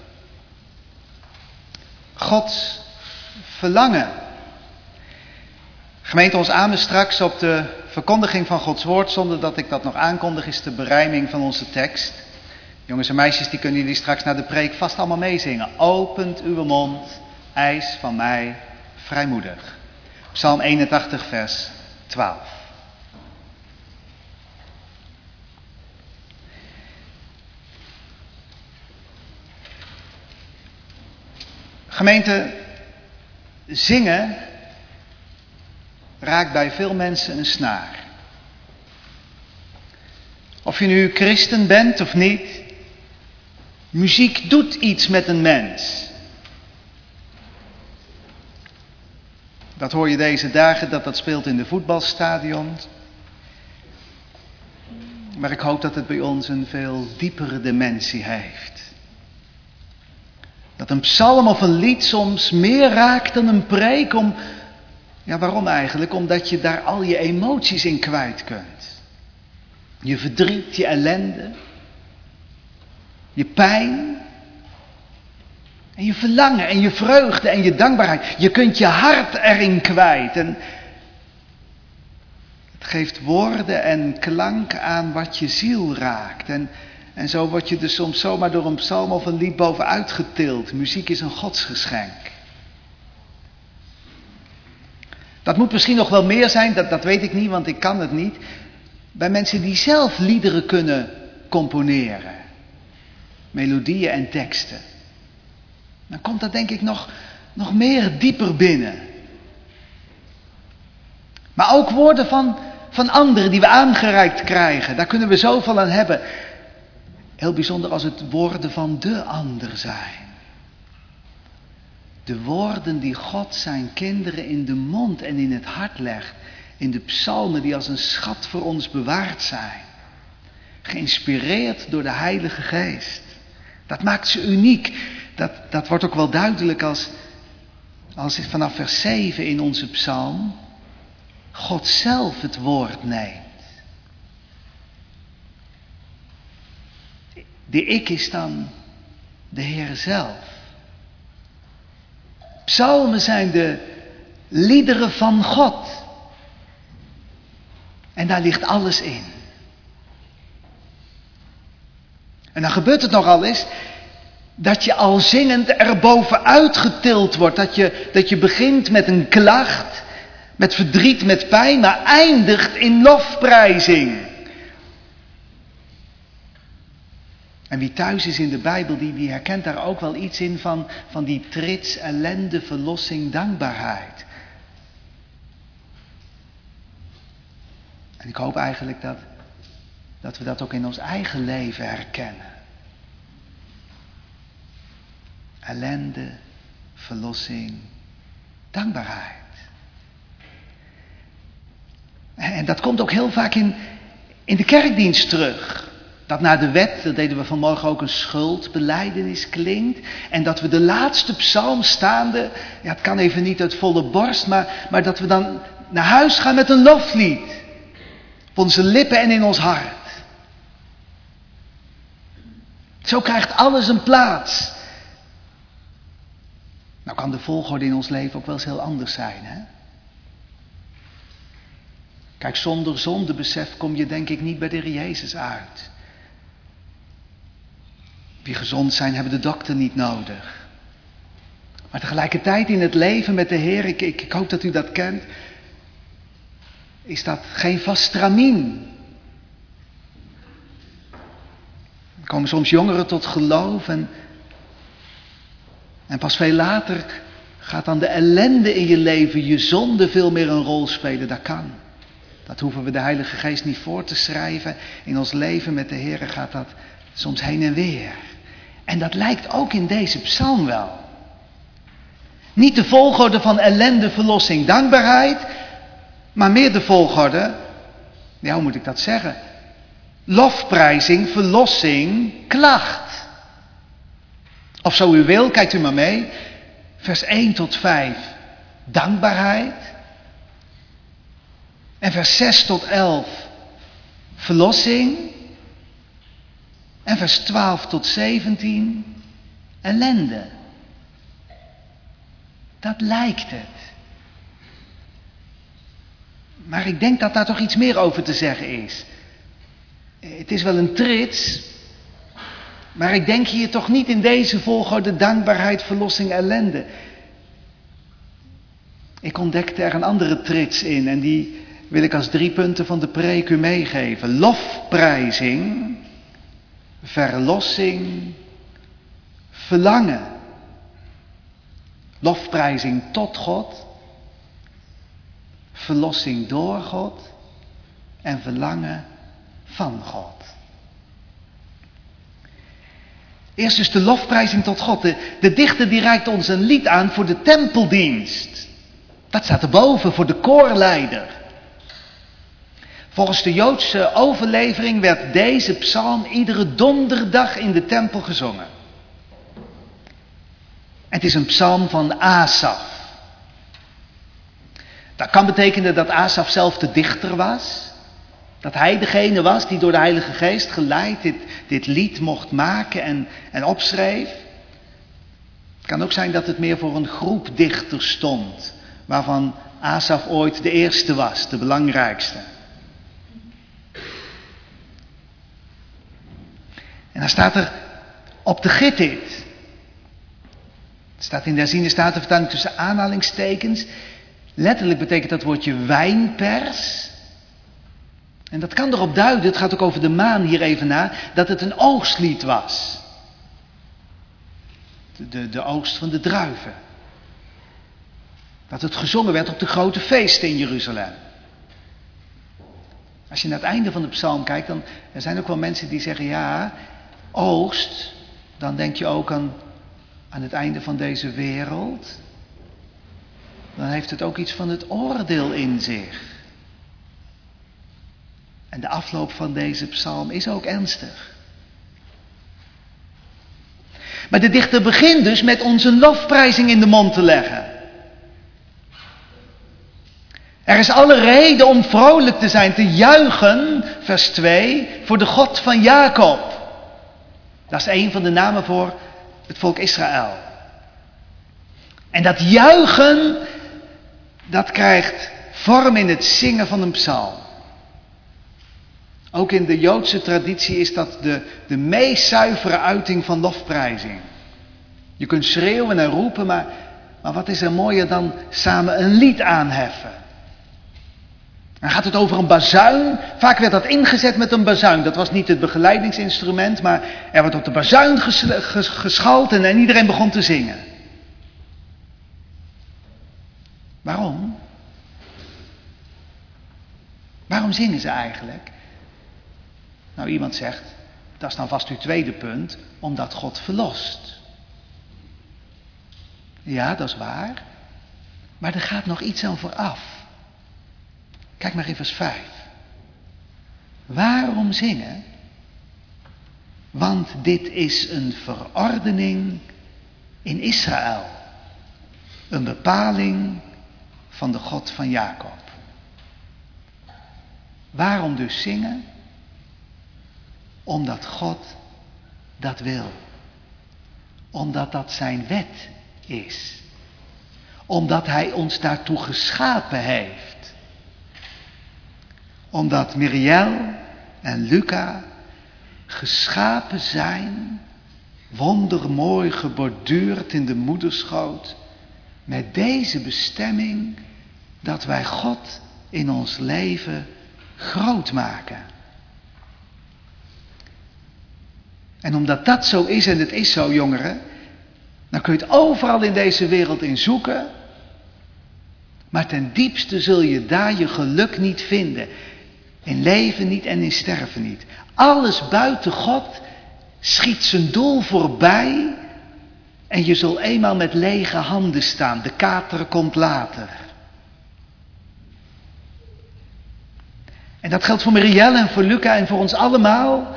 Gods verlangen. Gemeente, ons amen straks op de verkondiging van Gods woord, zonder dat ik dat nog aankondig, is de berijming van onze tekst. Jongens en meisjes, die kunnen jullie straks na de preek vast allemaal meezingen. Opent uw mond, eis van mij vrijmoedig. Psalm 81, vers 12. Gemeente, zingen raakt bij veel mensen een snaar. Of je nu christen bent of niet, muziek doet iets met een mens. Dat hoor je deze dagen, dat speelt in de voetbalstadions. Maar ik hoop dat het bij ons een veel diepere dimensie heeft. Dat een psalm of een lied soms meer raakt dan een preek. Waarom eigenlijk? Omdat je daar al je emoties in kwijt kunt. Je verdriet, je ellende, je pijn, en je verlangen en je vreugde en je dankbaarheid. Je kunt je hart erin kwijt. En het geeft woorden en klank aan wat je ziel raakt. En zo word je dus soms zomaar door een psalm of een lied bovenuit getild. Muziek is een godsgeschenk. Dat moet misschien nog wel meer zijn, dat weet ik niet, want ik kan het niet. Bij mensen die zelf liederen kunnen componeren. Melodieën en teksten. Dan komt dat denk ik nog meer dieper binnen. Maar ook woorden van anderen die we aangereikt krijgen. Daar kunnen we zoveel aan hebben. Heel bijzonder als het woorden van de ander zijn. De woorden die God zijn kinderen in de mond en in het hart legt. In de psalmen die als een schat voor ons bewaard zijn. Geïnspireerd door de Heilige Geest. Dat maakt ze uniek. Dat wordt ook wel duidelijk als vanaf vers 7 in onze psalm God zelf het woord neemt. De ik is dan de Heer zelf. Psalmen zijn de liederen van God. En daar ligt alles in. En dan gebeurt het nogal eens dat je al zingend erbovenuit getild wordt. Dat je begint met een klacht, met verdriet, met pijn, maar eindigt in lofprijzing. En wie thuis is in de Bijbel, die herkent daar ook wel iets in van die trits, ellende, verlossing, dankbaarheid. En ik hoop eigenlijk dat we dat ook in ons eigen leven herkennen. Ellende, verlossing, dankbaarheid. En dat komt ook heel vaak in de kerkdienst terug. Dat na de wet, dat deden we vanmorgen ook, een schuldbelijdenis klinkt. En dat we de laatste psalm staande, het kan even niet uit volle borst, maar dat we dan naar huis gaan met een loflied. Op onze lippen en in ons hart. Zo krijgt alles een plaats. Nou kan de volgorde in ons leven ook wel eens heel anders zijn, hè? Kijk, zonder zondebesef kom je denk ik niet bij de Heer Jezus uit. Wie gezond zijn, hebben de dokter niet nodig. Maar tegelijkertijd in het leven met de Heer, ik hoop dat u dat kent, is dat geen vast stramien. Er komen soms jongeren tot geloof en pas veel later gaat dan de ellende in je leven, je zonde veel meer een rol spelen. Dat kan. Dat hoeven we de Heilige Geest niet voor te schrijven. In ons leven met de Heer gaat dat soms heen en weer. En dat lijkt ook in deze psalm wel. Niet de volgorde van ellende, verlossing, dankbaarheid, maar meer de volgorde, hoe moet ik dat zeggen? Lofprijzing, verlossing, klacht. Of zo u wil, kijkt u maar mee. Vers 1 tot 5, dankbaarheid. En vers 6 tot 11, verlossing. En vers 12 tot 17, ellende. Dat lijkt het. Maar ik denk dat daar toch iets meer over te zeggen is. Het is wel een trits, maar ik denk hier toch niet in deze volgorde dankbaarheid, verlossing, ellende. Ik ontdekte er een andere trits in en die wil ik als 3 punten van de preek u meegeven. Lofprijzing, verlossing, verlangen. Lofprijzing tot God, verlossing door God en verlangen van God. Eerst dus de lofprijzing tot God. De dichter die reikt ons een lied aan voor de tempeldienst. Dat staat erboven voor de koorleider. Volgens de Joodse overlevering werd deze psalm iedere donderdag in de tempel gezongen. Het is een psalm van Asaf. Dat kan betekenen dat Asaf zelf de dichter was. Dat hij degene was die door de Heilige Geest geleid dit lied mocht maken en opschreef. Het kan ook zijn dat het meer voor een groep dichters stond. Waarvan Asaf ooit de eerste was, de belangrijkste. En dan staat er op de Gittith. Het staat in de herziene statenvertaling tussen aanhalingstekens. Letterlijk betekent dat woordje wijnpers. En dat kan erop duiden, het gaat ook over de maan hier even na, dat het een oogstlied was. De oogst van de druiven. Dat het gezongen werd op de grote feesten in Jeruzalem. Als je naar het einde van de psalm kijkt, dan er zijn ook wel mensen die zeggen, ja, oogst, dan denk je ook aan het einde van deze wereld. Dan heeft het ook iets van het oordeel in zich. En de afloop van deze psalm is ook ernstig. Maar de dichter begint dus met ons een lofprijzing in de mond te leggen. Er is alle reden om vrolijk te zijn, te juichen, vers 2, voor de God van Jacob. Dat is een van de namen voor het volk Israël. En dat juichen, dat krijgt vorm in het zingen van een psalm. Ook in de Joodse traditie is dat de meest zuivere uiting van lofprijzing. Je kunt schreeuwen en roepen, maar wat is er mooier dan samen een lied aanheffen. Dan gaat het over een bazuin. Vaak werd dat ingezet met een bazuin. Dat was niet het begeleidingsinstrument, maar er werd op de bazuin geschald en iedereen begon te zingen. Waarom? Waarom zingen ze eigenlijk? Nou, iemand zegt, dat is dan vast uw tweede punt, omdat God verlost. Ja, dat is waar. Maar er gaat nog iets aan vooraf. Kijk maar in vers 5. Waarom zingen? Want dit is een verordening in Israël. Een bepaling van de God van Jacob. Waarom dus zingen? Omdat God dat wil. Omdat dat zijn wet is. Omdat hij ons daartoe geschapen heeft. Omdat Miriel en Luca geschapen zijn, wondermooi geborduurd in de moederschoot, met deze bestemming dat wij God in ons leven groot maken. En omdat dat zo is, en het is zo, jongeren, dan kun je het overal in deze wereld in zoeken, maar ten diepste zul je daar je geluk niet vinden. In leven niet en in sterven niet. Alles buiten God schiet zijn doel voorbij en je zult eenmaal met lege handen staan. De kater komt later. En dat geldt voor Miriel en voor Luca en voor ons allemaal.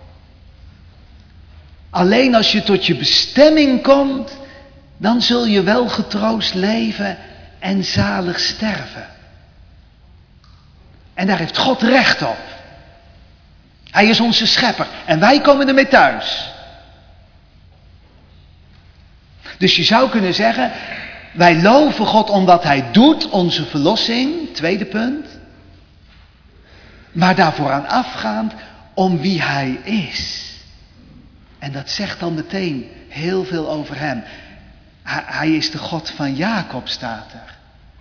Alleen als je tot je bestemming komt, dan zul je wel getroost leven en zalig sterven. En daar heeft God recht op. Hij is onze schepper en wij komen ermee thuis. Dus je zou kunnen zeggen, wij loven God om wat hij doet, onze verlossing, tweede punt. Maar daarvoor aan afgaand om wie hij is. En dat zegt dan meteen heel veel over hem. Hij is de God van Jacob, staat er.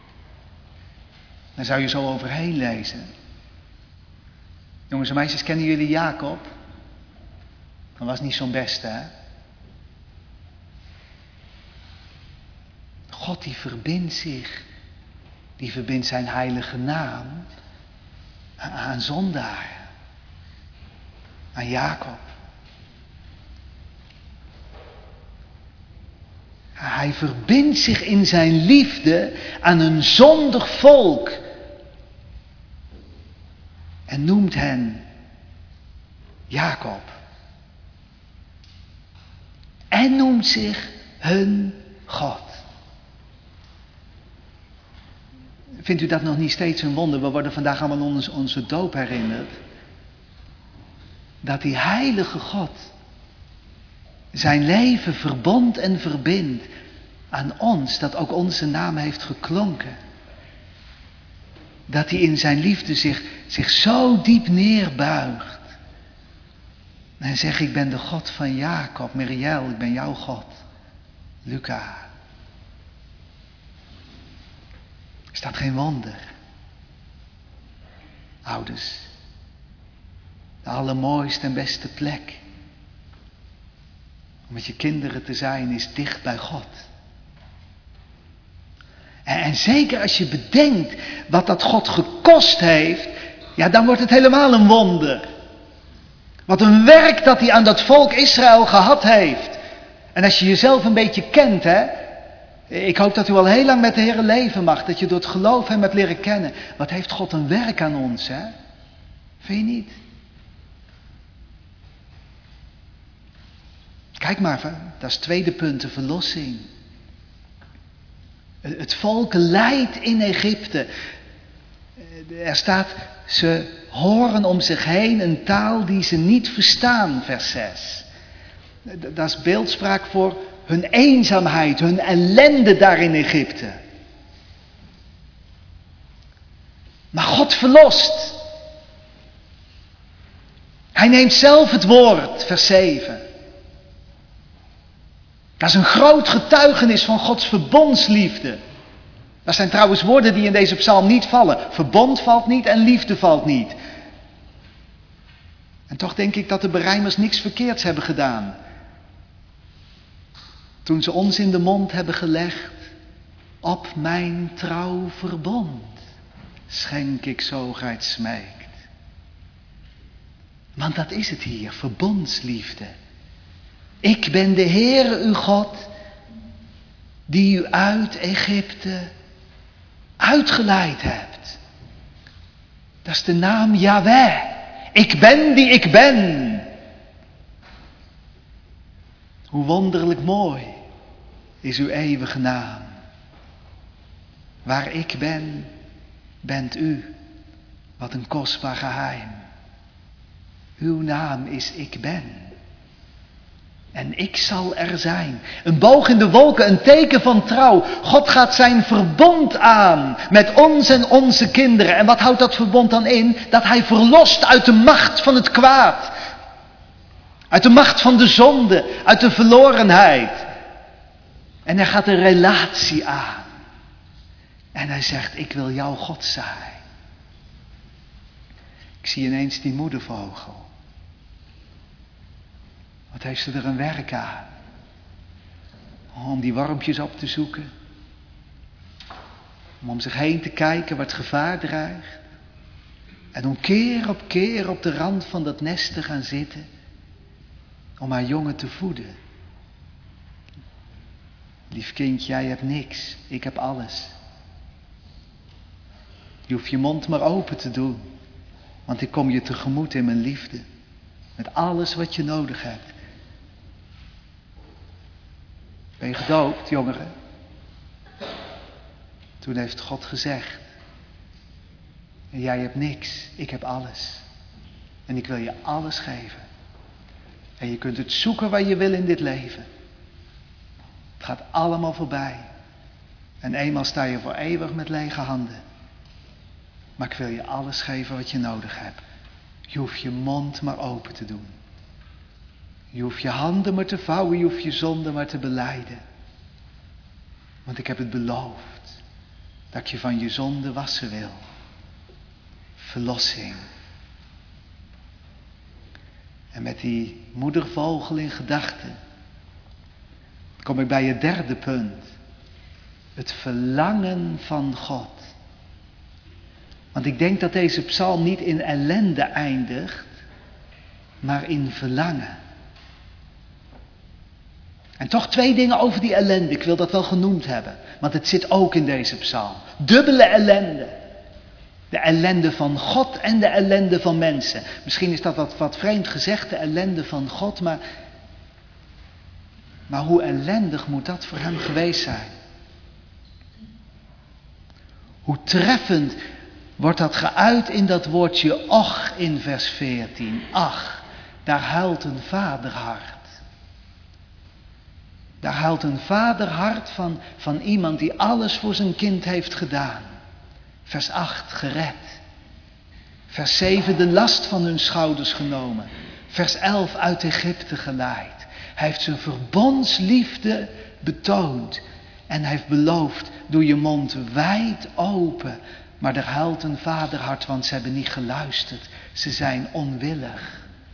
Daar zou je zo overheen lezen. Jongens en meisjes, kennen jullie Jacob? Dat was niet zo'n beste, hè? God die verbindt zich, die verbindt zijn heilige naam aan zondaar, aan Jacob. Hij verbindt zich in zijn liefde aan een zondig volk en noemt hen Jacob. En noemt zich hun God. Vindt u dat nog niet steeds een wonder? We worden vandaag allemaal onze doop herinnerd. Dat die heilige God zijn leven verbond en verbindt aan ons. Dat ook onze naam heeft geklonken. Dat hij in zijn liefde zich zo diep neerbuigt. En zegt, ik ben de God van Jacob. Miriel, ik ben jouw God. Luca. Is dat geen wonder? Ouders. De allermooiste en beste plek. Om met je kinderen te zijn is dicht bij God. En zeker als je bedenkt wat dat God gekost heeft. Ja, dan wordt het helemaal een wonder. Wat een werk dat hij aan dat volk Israël gehad heeft. En als je jezelf een beetje kent, hè. Ik hoop dat u al heel lang met de Heer leven mag. Dat je door het geloof hem hebt leren kennen. Wat heeft God een werk aan ons, hè? Vind je niet? Kijk maar, dat is tweede punt, de verlossing. Het volk lijdt in Egypte. Er staat, ze horen om zich heen een taal die ze niet verstaan, vers 6. Dat is beeldspraak voor hun eenzaamheid, hun ellende daar in Egypte. Maar God verlost. Hij neemt zelf het woord, vers 7. Dat is een groot getuigenis van Gods verbondsliefde. Dat zijn trouwens woorden die in deze psalm niet vallen. Verbond valt niet en liefde valt niet. En toch denk ik dat de berijmers niks verkeerds hebben gedaan. Toen ze ons in de mond hebben gelegd. Op mijn trouw verbond schenk ik zo gij smeekt. Want dat is het hier, verbondsliefde. Ik ben de Heere uw God, die u uit Egypte uitgeleid hebt. Dat is de naam Yahweh. Ik ben die ik ben. Hoe wonderlijk mooi is uw eeuwige naam. Waar ik ben, bent u. Wat een kostbaar geheim. Uw naam is ik ben. En ik zal er zijn. Een boog in de wolken, een teken van trouw. God gaat zijn verbond aan met ons en onze kinderen. En wat houdt dat verbond dan in? Dat hij verlost uit de macht van het kwaad. Uit de macht van de zonde, uit de verlorenheid. En hij gaat een relatie aan. En hij zegt, ik wil jouw God zijn. Ik zie ineens die moedervogel. Wat heeft ze er een werk aan? Om die wormpjes op te zoeken. Om zich heen te kijken waar het gevaar dreigt. En om keer op de rand van dat nest te gaan zitten. Om haar jongen te voeden. Lief kind, jij hebt niks. Ik heb alles. Je hoeft je mond maar open te doen. Want ik kom je tegemoet in mijn liefde. Met alles wat je nodig hebt. Ben je gedoopt, jongeren? Toen heeft God gezegd. En jij hebt niks, ik heb alles. En ik wil je alles geven. En je kunt het zoeken waar je wil in dit leven. Het gaat allemaal voorbij. En eenmaal sta je voor eeuwig met lege handen. Maar ik wil je alles geven wat je nodig hebt. Je hoeft je mond maar open te doen. Je hoeft je handen maar te vouwen, je hoeft je zonde maar te belijden. Want ik heb het beloofd, dat ik je van je zonde wassen wil. Verlossing. En met die moedervogel in gedachten kom ik bij het derde punt. Het verlangen van God. Want ik denk dat deze psalm niet in ellende eindigt, maar in verlangen. En toch 2 dingen over die ellende. Ik wil dat wel genoemd hebben. Want het zit ook in deze psalm. Dubbele ellende. De ellende van God en de ellende van mensen. Misschien is dat wat vreemd gezegd, de ellende van God. Maar hoe ellendig moet dat voor hem geweest zijn? Hoe treffend wordt dat geuit in dat woordje och in vers 14. Ach, daar huilt een vaderhart. Daar huilt een vaderhart van iemand die alles voor zijn kind heeft gedaan. Vers 8, gered. Vers 7, de last van hun schouders genomen. Vers 11, uit Egypte geleid. Hij heeft zijn verbondsliefde betoond. En hij heeft beloofd, doe je mond wijd open. Maar er huilt een vaderhart, want ze hebben niet geluisterd. Ze zijn onwillig.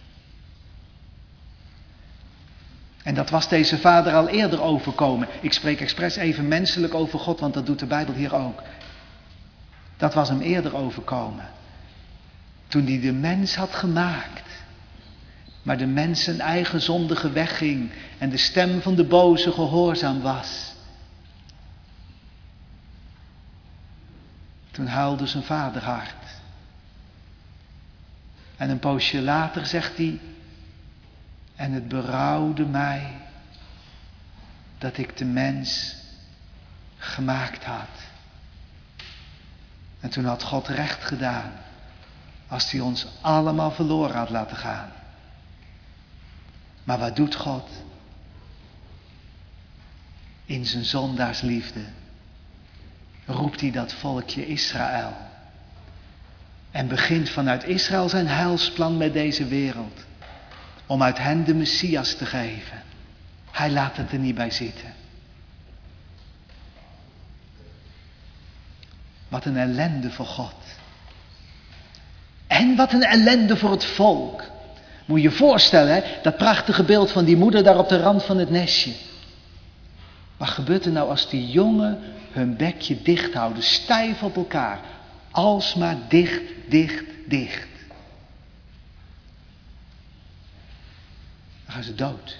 En dat was deze vader al eerder overkomen. Ik spreek expres even menselijk over God, want dat doet de Bijbel hier ook. Dat was hem eerder overkomen. Toen hij de mens had gemaakt. Maar de mens zijn eigen zondige weg ging. En de stem van de boze gehoorzaam was. Toen huilde zijn vaderhart. En een poosje later zegt hij. En het berouwde mij dat ik de mens gemaakt had. En toen had God recht gedaan. Als hij ons allemaal verloren had laten gaan. Maar wat doet God? In zijn zondaarsliefde roept hij dat volkje Israël. En begint vanuit Israël zijn heilsplan met deze wereld. Om uit hen de Messias te geven. Hij laat het er niet bij zitten. Wat een ellende voor God. En wat een ellende voor het volk. Moet je je voorstellen, hè? Dat prachtige beeld van die moeder daar op de rand van het nestje. Wat gebeurt er nou als die jongen hun bekje dicht houden, stijf op elkaar. Alsmaar dicht, dicht, dicht. Dan gaan ze dood.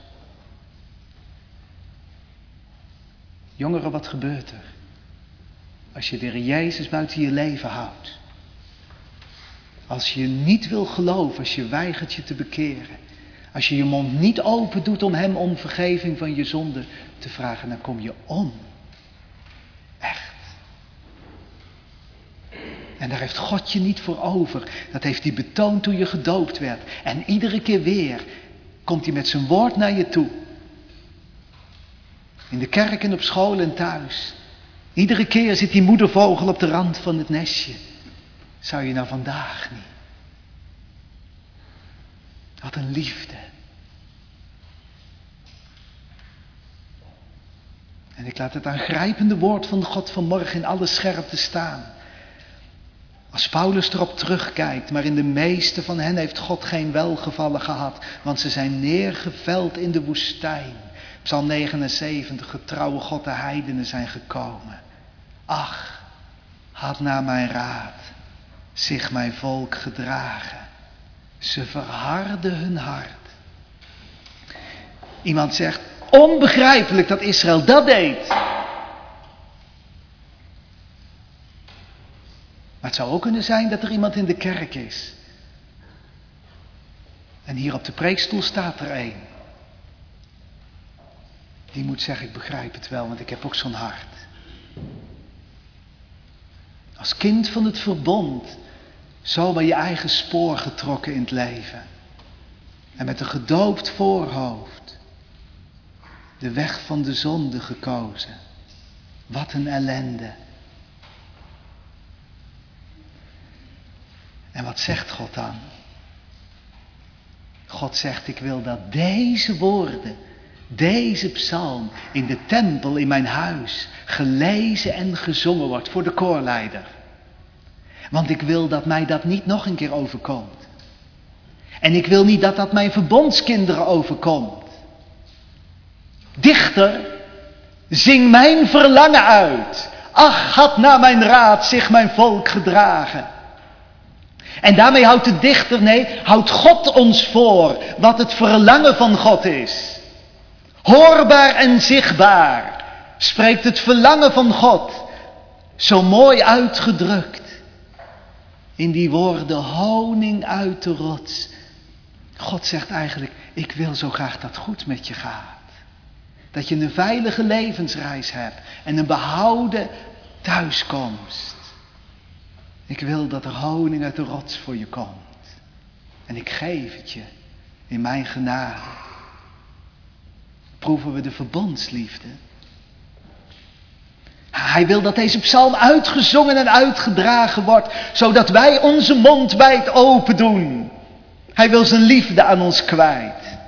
Jongeren, wat gebeurt er? Als je de Heer Jezus buiten je leven houdt. Als je niet wil geloven, als je weigert je te bekeren. Als je je mond niet open doet om hem om vergeving van je zonde te vragen, dan kom je om. Echt. En daar heeft God je niet voor over. Dat heeft hij betoond toen je gedoopt werd. En iedere keer weer komt hij met zijn woord naar je toe. In de kerk en op school en thuis. Iedere keer zit die moedervogel op de rand van het nestje. Zou je nou vandaag niet? Wat een liefde. En ik laat het aangrijpende woord van God vanmorgen in alle scherpte staan. Als Paulus erop terugkijkt, maar in de meeste van hen heeft God geen welgevallen gehad. Want ze zijn neergeveld in de woestijn. Psalm 79, getrouwe God, de heidenen zijn gekomen. Ach, had naar mijn raad zich mijn volk gedragen. Ze verharden hun hart. Iemand zegt, onbegrijpelijk dat Israël dat deed. Maar het zou ook kunnen zijn dat er iemand in de kerk is. En hier op de preekstoel staat er een. Die moet zeggen, ik begrijp het wel, want ik heb ook zo'n hart. Als kind van het verbond zomaar je eigen spoor getrokken in het leven. En met een gedoopt voorhoofd de weg van de zonde gekozen. Wat een ellende. En wat zegt God dan? God zegt, ik wil dat deze woorden, deze psalm in de tempel in mijn huis gelezen en gezongen wordt voor de koorleider. Want ik wil dat mij dat niet nog een keer overkomt. En ik wil niet dat dat mijn verbondskinderen overkomt. Dichter, zing mijn verlangen uit. Ach, had naar mijn raad zich mijn volk gedragen. En daarmee houdt de dichter, houdt God ons voor wat het verlangen van God is. Hoorbaar en zichtbaar spreekt het verlangen van God zo mooi uitgedrukt. In die woorden, honing uit de rots. God zegt eigenlijk, ik wil zo graag dat het goed met je gaat. Dat je een veilige levensreis hebt en een behouden thuiskomst. Ik wil dat er honing uit de rots voor je komt. En ik geef het je in mijn genade. Proeven we de verbondsliefde. Hij wil dat deze psalm uitgezongen en uitgedragen wordt, zodat wij onze mond wijd open doen. Hij wil zijn liefde aan ons kwijt.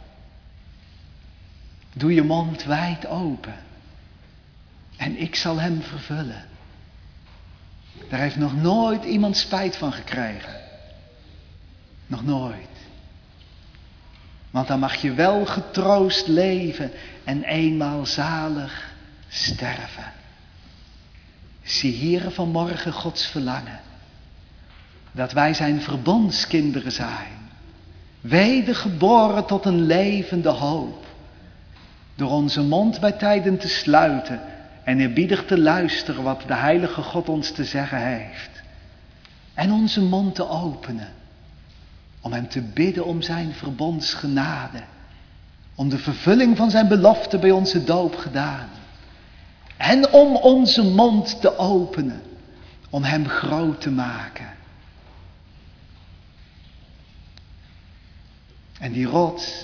Doe je mond wijd open. En ik zal hem vervullen. Daar heeft nog nooit iemand spijt van gekregen. Nog nooit. Want dan mag je wel getroost leven en eenmaal zalig sterven. Zie hier vanmorgen Gods verlangen. Dat wij zijn verbondskinderen zijn. Wedergeboren tot een levende hoop. Door onze mond bij tijden te sluiten en eerbiedig te luisteren wat de heilige God ons te zeggen heeft. En onze mond te openen. Om hem te bidden om zijn verbondsgenade. Om de vervulling van zijn belofte bij onze doop gedaan. En om onze mond te openen. Om hem groot te maken. En die rots.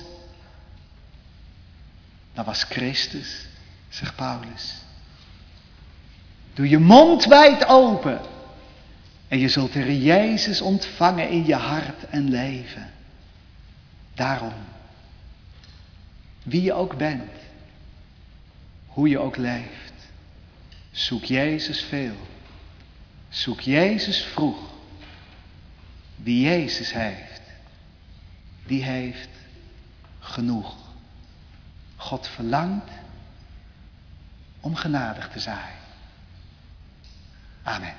Dat was Christus, zegt Paulus. Doe je mond wijd open. En je zult er Jezus ontvangen in je hart en leven. Daarom. Wie je ook bent. Hoe je ook leeft. Zoek Jezus veel. Zoek Jezus vroeg. Wie Jezus heeft. Die heeft genoeg. God verlangt om genadig te zijn. Amen.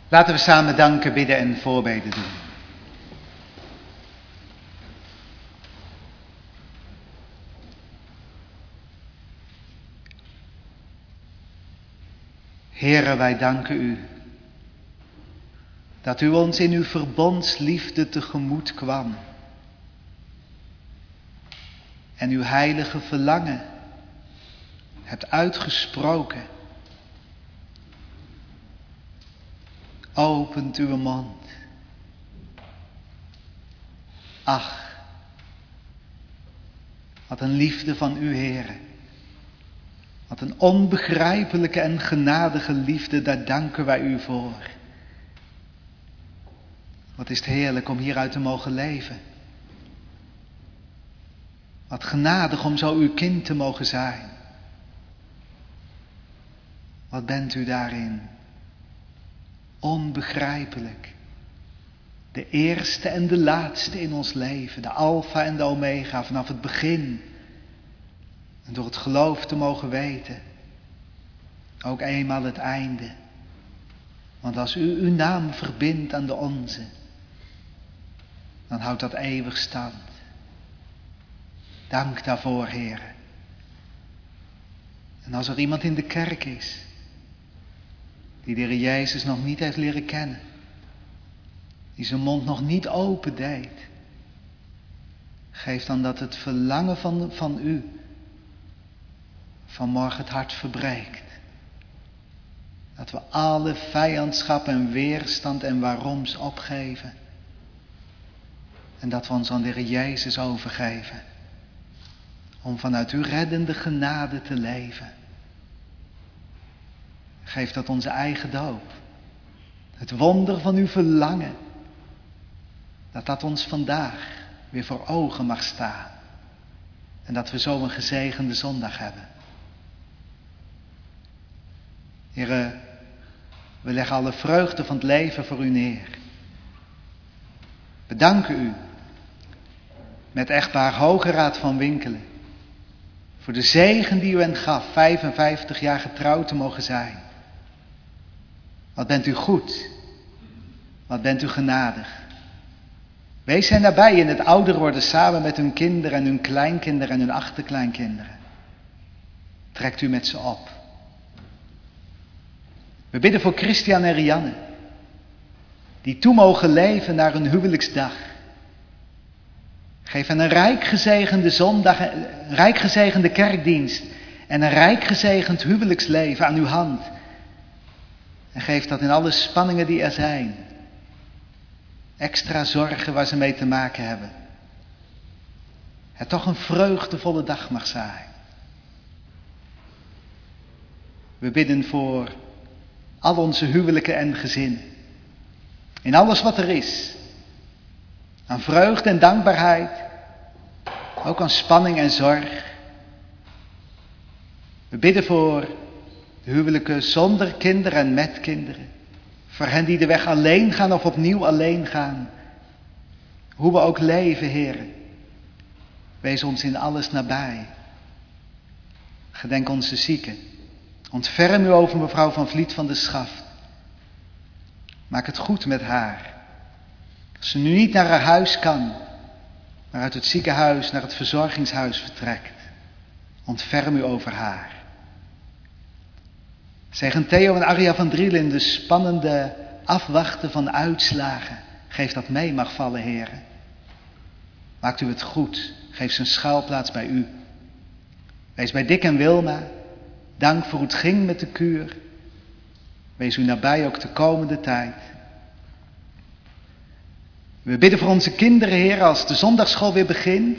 Laten we samen danken, bidden en voorbeden doen. Heere, wij danken u dat u ons in uw verbondsliefde tegemoet kwam en uw heilige verlangen hebt uitgesproken. Opent uw mond. Ach, wat een liefde van u, Heere. Wat een onbegrijpelijke en genadige liefde, daar danken wij u voor. Wat is het heerlijk om hieruit te mogen leven. Wat genadig om zo uw kind te mogen zijn. Wat bent u daarin? Onbegrijpelijk. De eerste en de laatste in ons leven. De alfa en de omega vanaf het begin. En door het geloof te mogen weten. Ook eenmaal het einde. Want als u uw naam verbindt aan de onze. Dan houdt dat eeuwig stand. Dank daarvoor, Heere. En als er iemand in de kerk is. Die de Heer Jezus nog niet heeft leren kennen. Die zijn mond nog niet open deed. Geef dan dat het verlangen van u vanmorgen het hart verbreekt. Dat we alle vijandschap en weerstand en waaroms opgeven. En dat we ons aan de Heer Jezus overgeven. Om vanuit uw reddende genade te leven. Geef dat onze eigen doop. Het wonder van uw verlangen. Dat ons vandaag weer voor ogen mag staan. En dat we zo een gezegende zondag hebben. Heere, we leggen alle vreugde van het leven voor u neer. We danken u met echtpaar Hogeraad van Winkelen. Voor de zegen die u hen gaf, 55 jaar getrouwd te mogen zijn. Wat bent u goed. Wat bent u genadig. Wees hen nabij in het ouder worden samen met hun kinderen en hun kleinkinderen en hun achterkleinkinderen. Trekt u met ze op. We bidden voor Christian en Rianne. Die toe mogen leven naar hun huwelijksdag. Geef hen een rijk gezegende zondag, een rijk gezegende kerkdienst. En een rijk gezegend huwelijksleven aan uw hand. En geef dat in alle spanningen die er zijn. Extra zorgen waar ze mee te maken hebben. Het toch een vreugdevolle dag mag zijn. We bidden voor al onze huwelijken en gezinnen. In alles wat er is. Aan vreugde en dankbaarheid. Ook aan spanning en zorg. We bidden voor de huwelijken zonder kinderen en met kinderen. Voor hen die de weg alleen gaan of opnieuw alleen gaan. Hoe we ook leven, Heere. Wees ons in alles nabij. Gedenk onze zieken. Ontferm u over mevrouw van Vliet van de Schaft. Maak het goed met haar. Als ze nu niet naar haar huis kan, maar uit het ziekenhuis naar het verzorgingshuis vertrekt. Ontferm u over haar. Zegen Theo en Arja van Driel in de spannende afwachten van uitslagen. Geef dat mee mag vallen, Heere. Maakt u het goed. Geef ze een schuilplaats bij u. Wees bij Dick en Wilma. Dank voor hoe het ging met de kuur. Wees u nabij ook de komende tijd. We bidden voor onze kinderen, Heer, als de zondagsschool weer begint.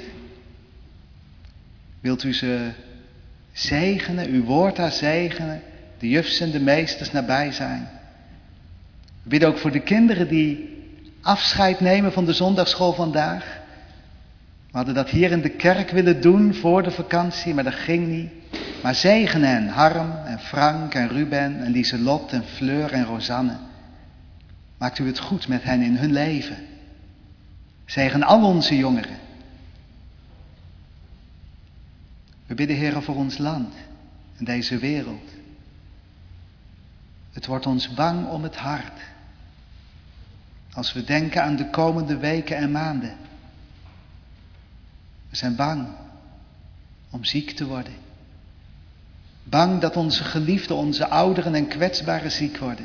Wilt u ze zegenen, uw woord daar zegenen, de jufs en de meesters nabij zijn. We bidden ook voor de kinderen die afscheid nemen van de zondagsschool vandaag. We hadden dat hier in de kerk willen doen voor de vakantie, maar dat ging niet. Maar zegen hen, Harm en Frank en Ruben en Lieselot en Fleur en Rosanne. Maakt u het goed met hen in hun leven. Zegen al onze jongeren. We bidden, Heere, voor ons land en deze wereld. Het wordt ons bang om het hart. Als we denken aan de komende weken en maanden. We zijn bang om ziek te worden. Bang dat onze geliefden, onze ouderen en kwetsbaren ziek worden.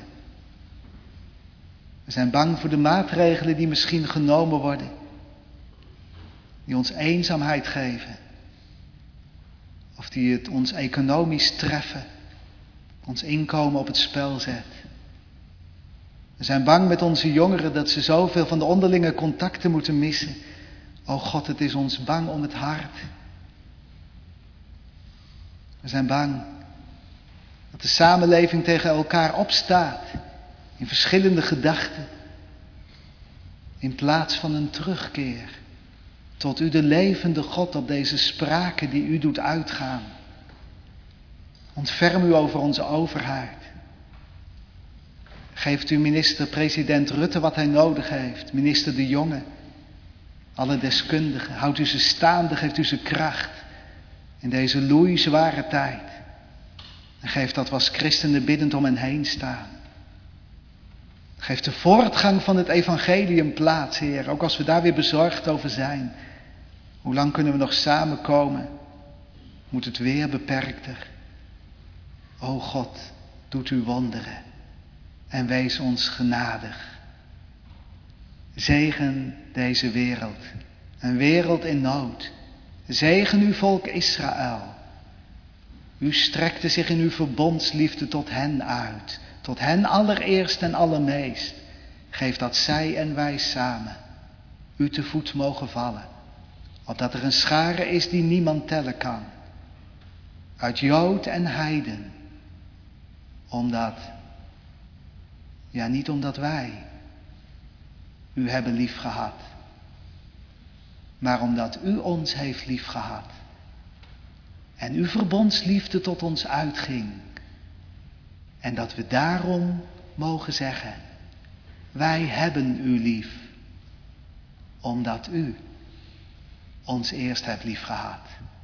We zijn bang voor de maatregelen die misschien genomen worden. Die ons eenzaamheid geven. Of die het ons economisch treffen. Ons inkomen op het spel zet. We zijn bang met onze jongeren dat ze zoveel van de onderlinge contacten moeten missen. O God, het is ons bang om het hart. We zijn bang dat de samenleving tegen elkaar opstaat. In verschillende gedachten. In plaats van een terugkeer. Tot u de levende God op deze spraken die u doet uitgaan. Ontferm u over onze overheid. Geeft u minister-president Rutte wat hij nodig heeft. Minister De Jonge. Alle deskundigen. Houdt u ze staande, geeft u ze kracht. In deze loeizware tijd. En geeft dat we als christenen biddend om hen heen staan. Geef de voortgang van het evangelium plaats, Heer. Ook als we daar weer bezorgd over zijn. Hoe lang kunnen we nog samenkomen? Moet het weer beperkter? O God, doet u wonderen. En wees ons genadig. Zegen deze wereld. Een wereld in nood. Zegen uw volk Israël. U strekte zich in uw verbondsliefde tot hen uit. Tot hen allereerst en allermeest. Geef dat zij en wij samen u te voet mogen vallen. Opdat er een schare is die niemand tellen kan. Uit Jood en heiden. Niet omdat wij u hebben lief gehad. Maar omdat u ons heeft lief gehad. En uw verbondsliefde tot ons uitging. En dat we daarom mogen zeggen. Wij hebben u lief. Omdat u ons eerst hebt lief gehad.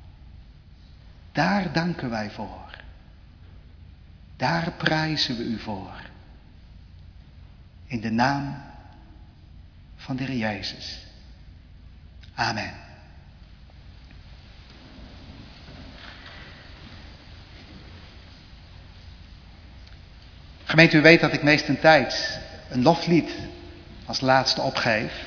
Daar danken wij voor. Daar prijzen we u voor. In de naam van de Heer Jezus. Amen. Gemeente, u weet dat ik meestentijds een loflied als laatste opgeef.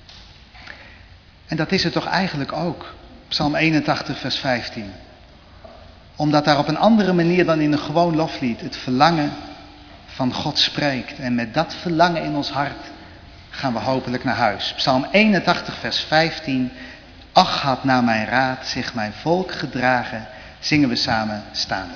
En dat is het toch eigenlijk ook. Psalm 81 vers 15. Omdat daar op een andere manier dan in een gewoon loflied het verlangen van God spreekt. En met dat verlangen in ons hart gaan we hopelijk naar huis. Psalm 81 vers 15. Ach, had naar mijn raad zich mijn volk gedragen. Zingen we samen staande.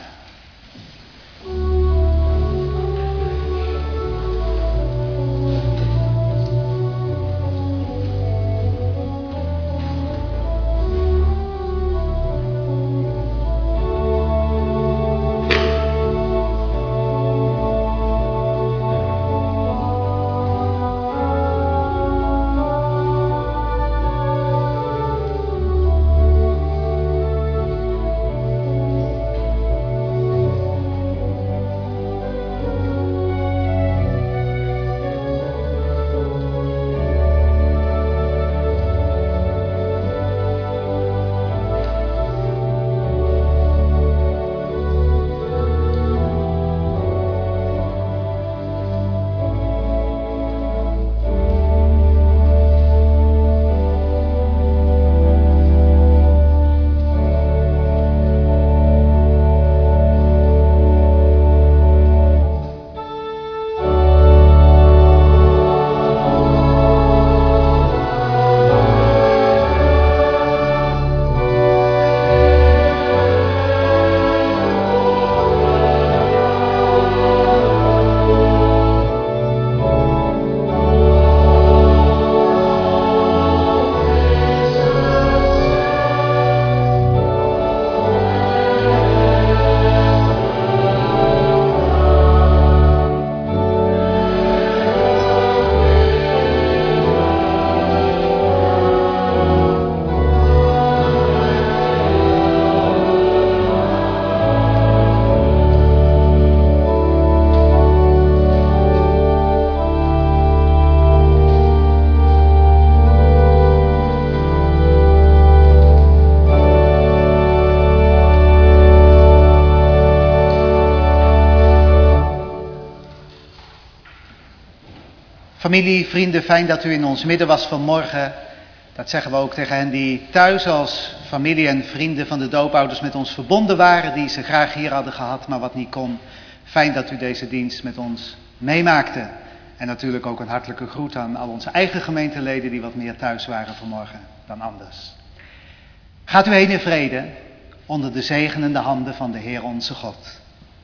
Familie, vrienden, fijn dat u in ons midden was vanmorgen. Dat zeggen we ook tegen hen die thuis als familie en vrienden van de doopouders met ons verbonden waren. Die ze graag hier hadden gehad, maar wat niet kon. Fijn dat u deze dienst met ons meemaakte. En natuurlijk ook een hartelijke groet aan al onze eigen gemeenteleden die wat meer thuis waren vanmorgen dan anders. Gaat u heen in vrede onder de zegenende handen van de Heer onze God.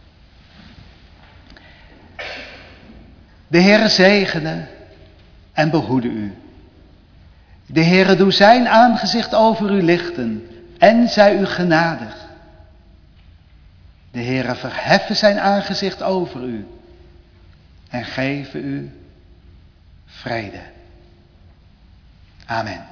De Heere zegene en behoede u. De Heere doe zijn aangezicht over u lichten en zij u genadig. De Heere verheffen zijn aangezicht over u en geven u vrede. Amen.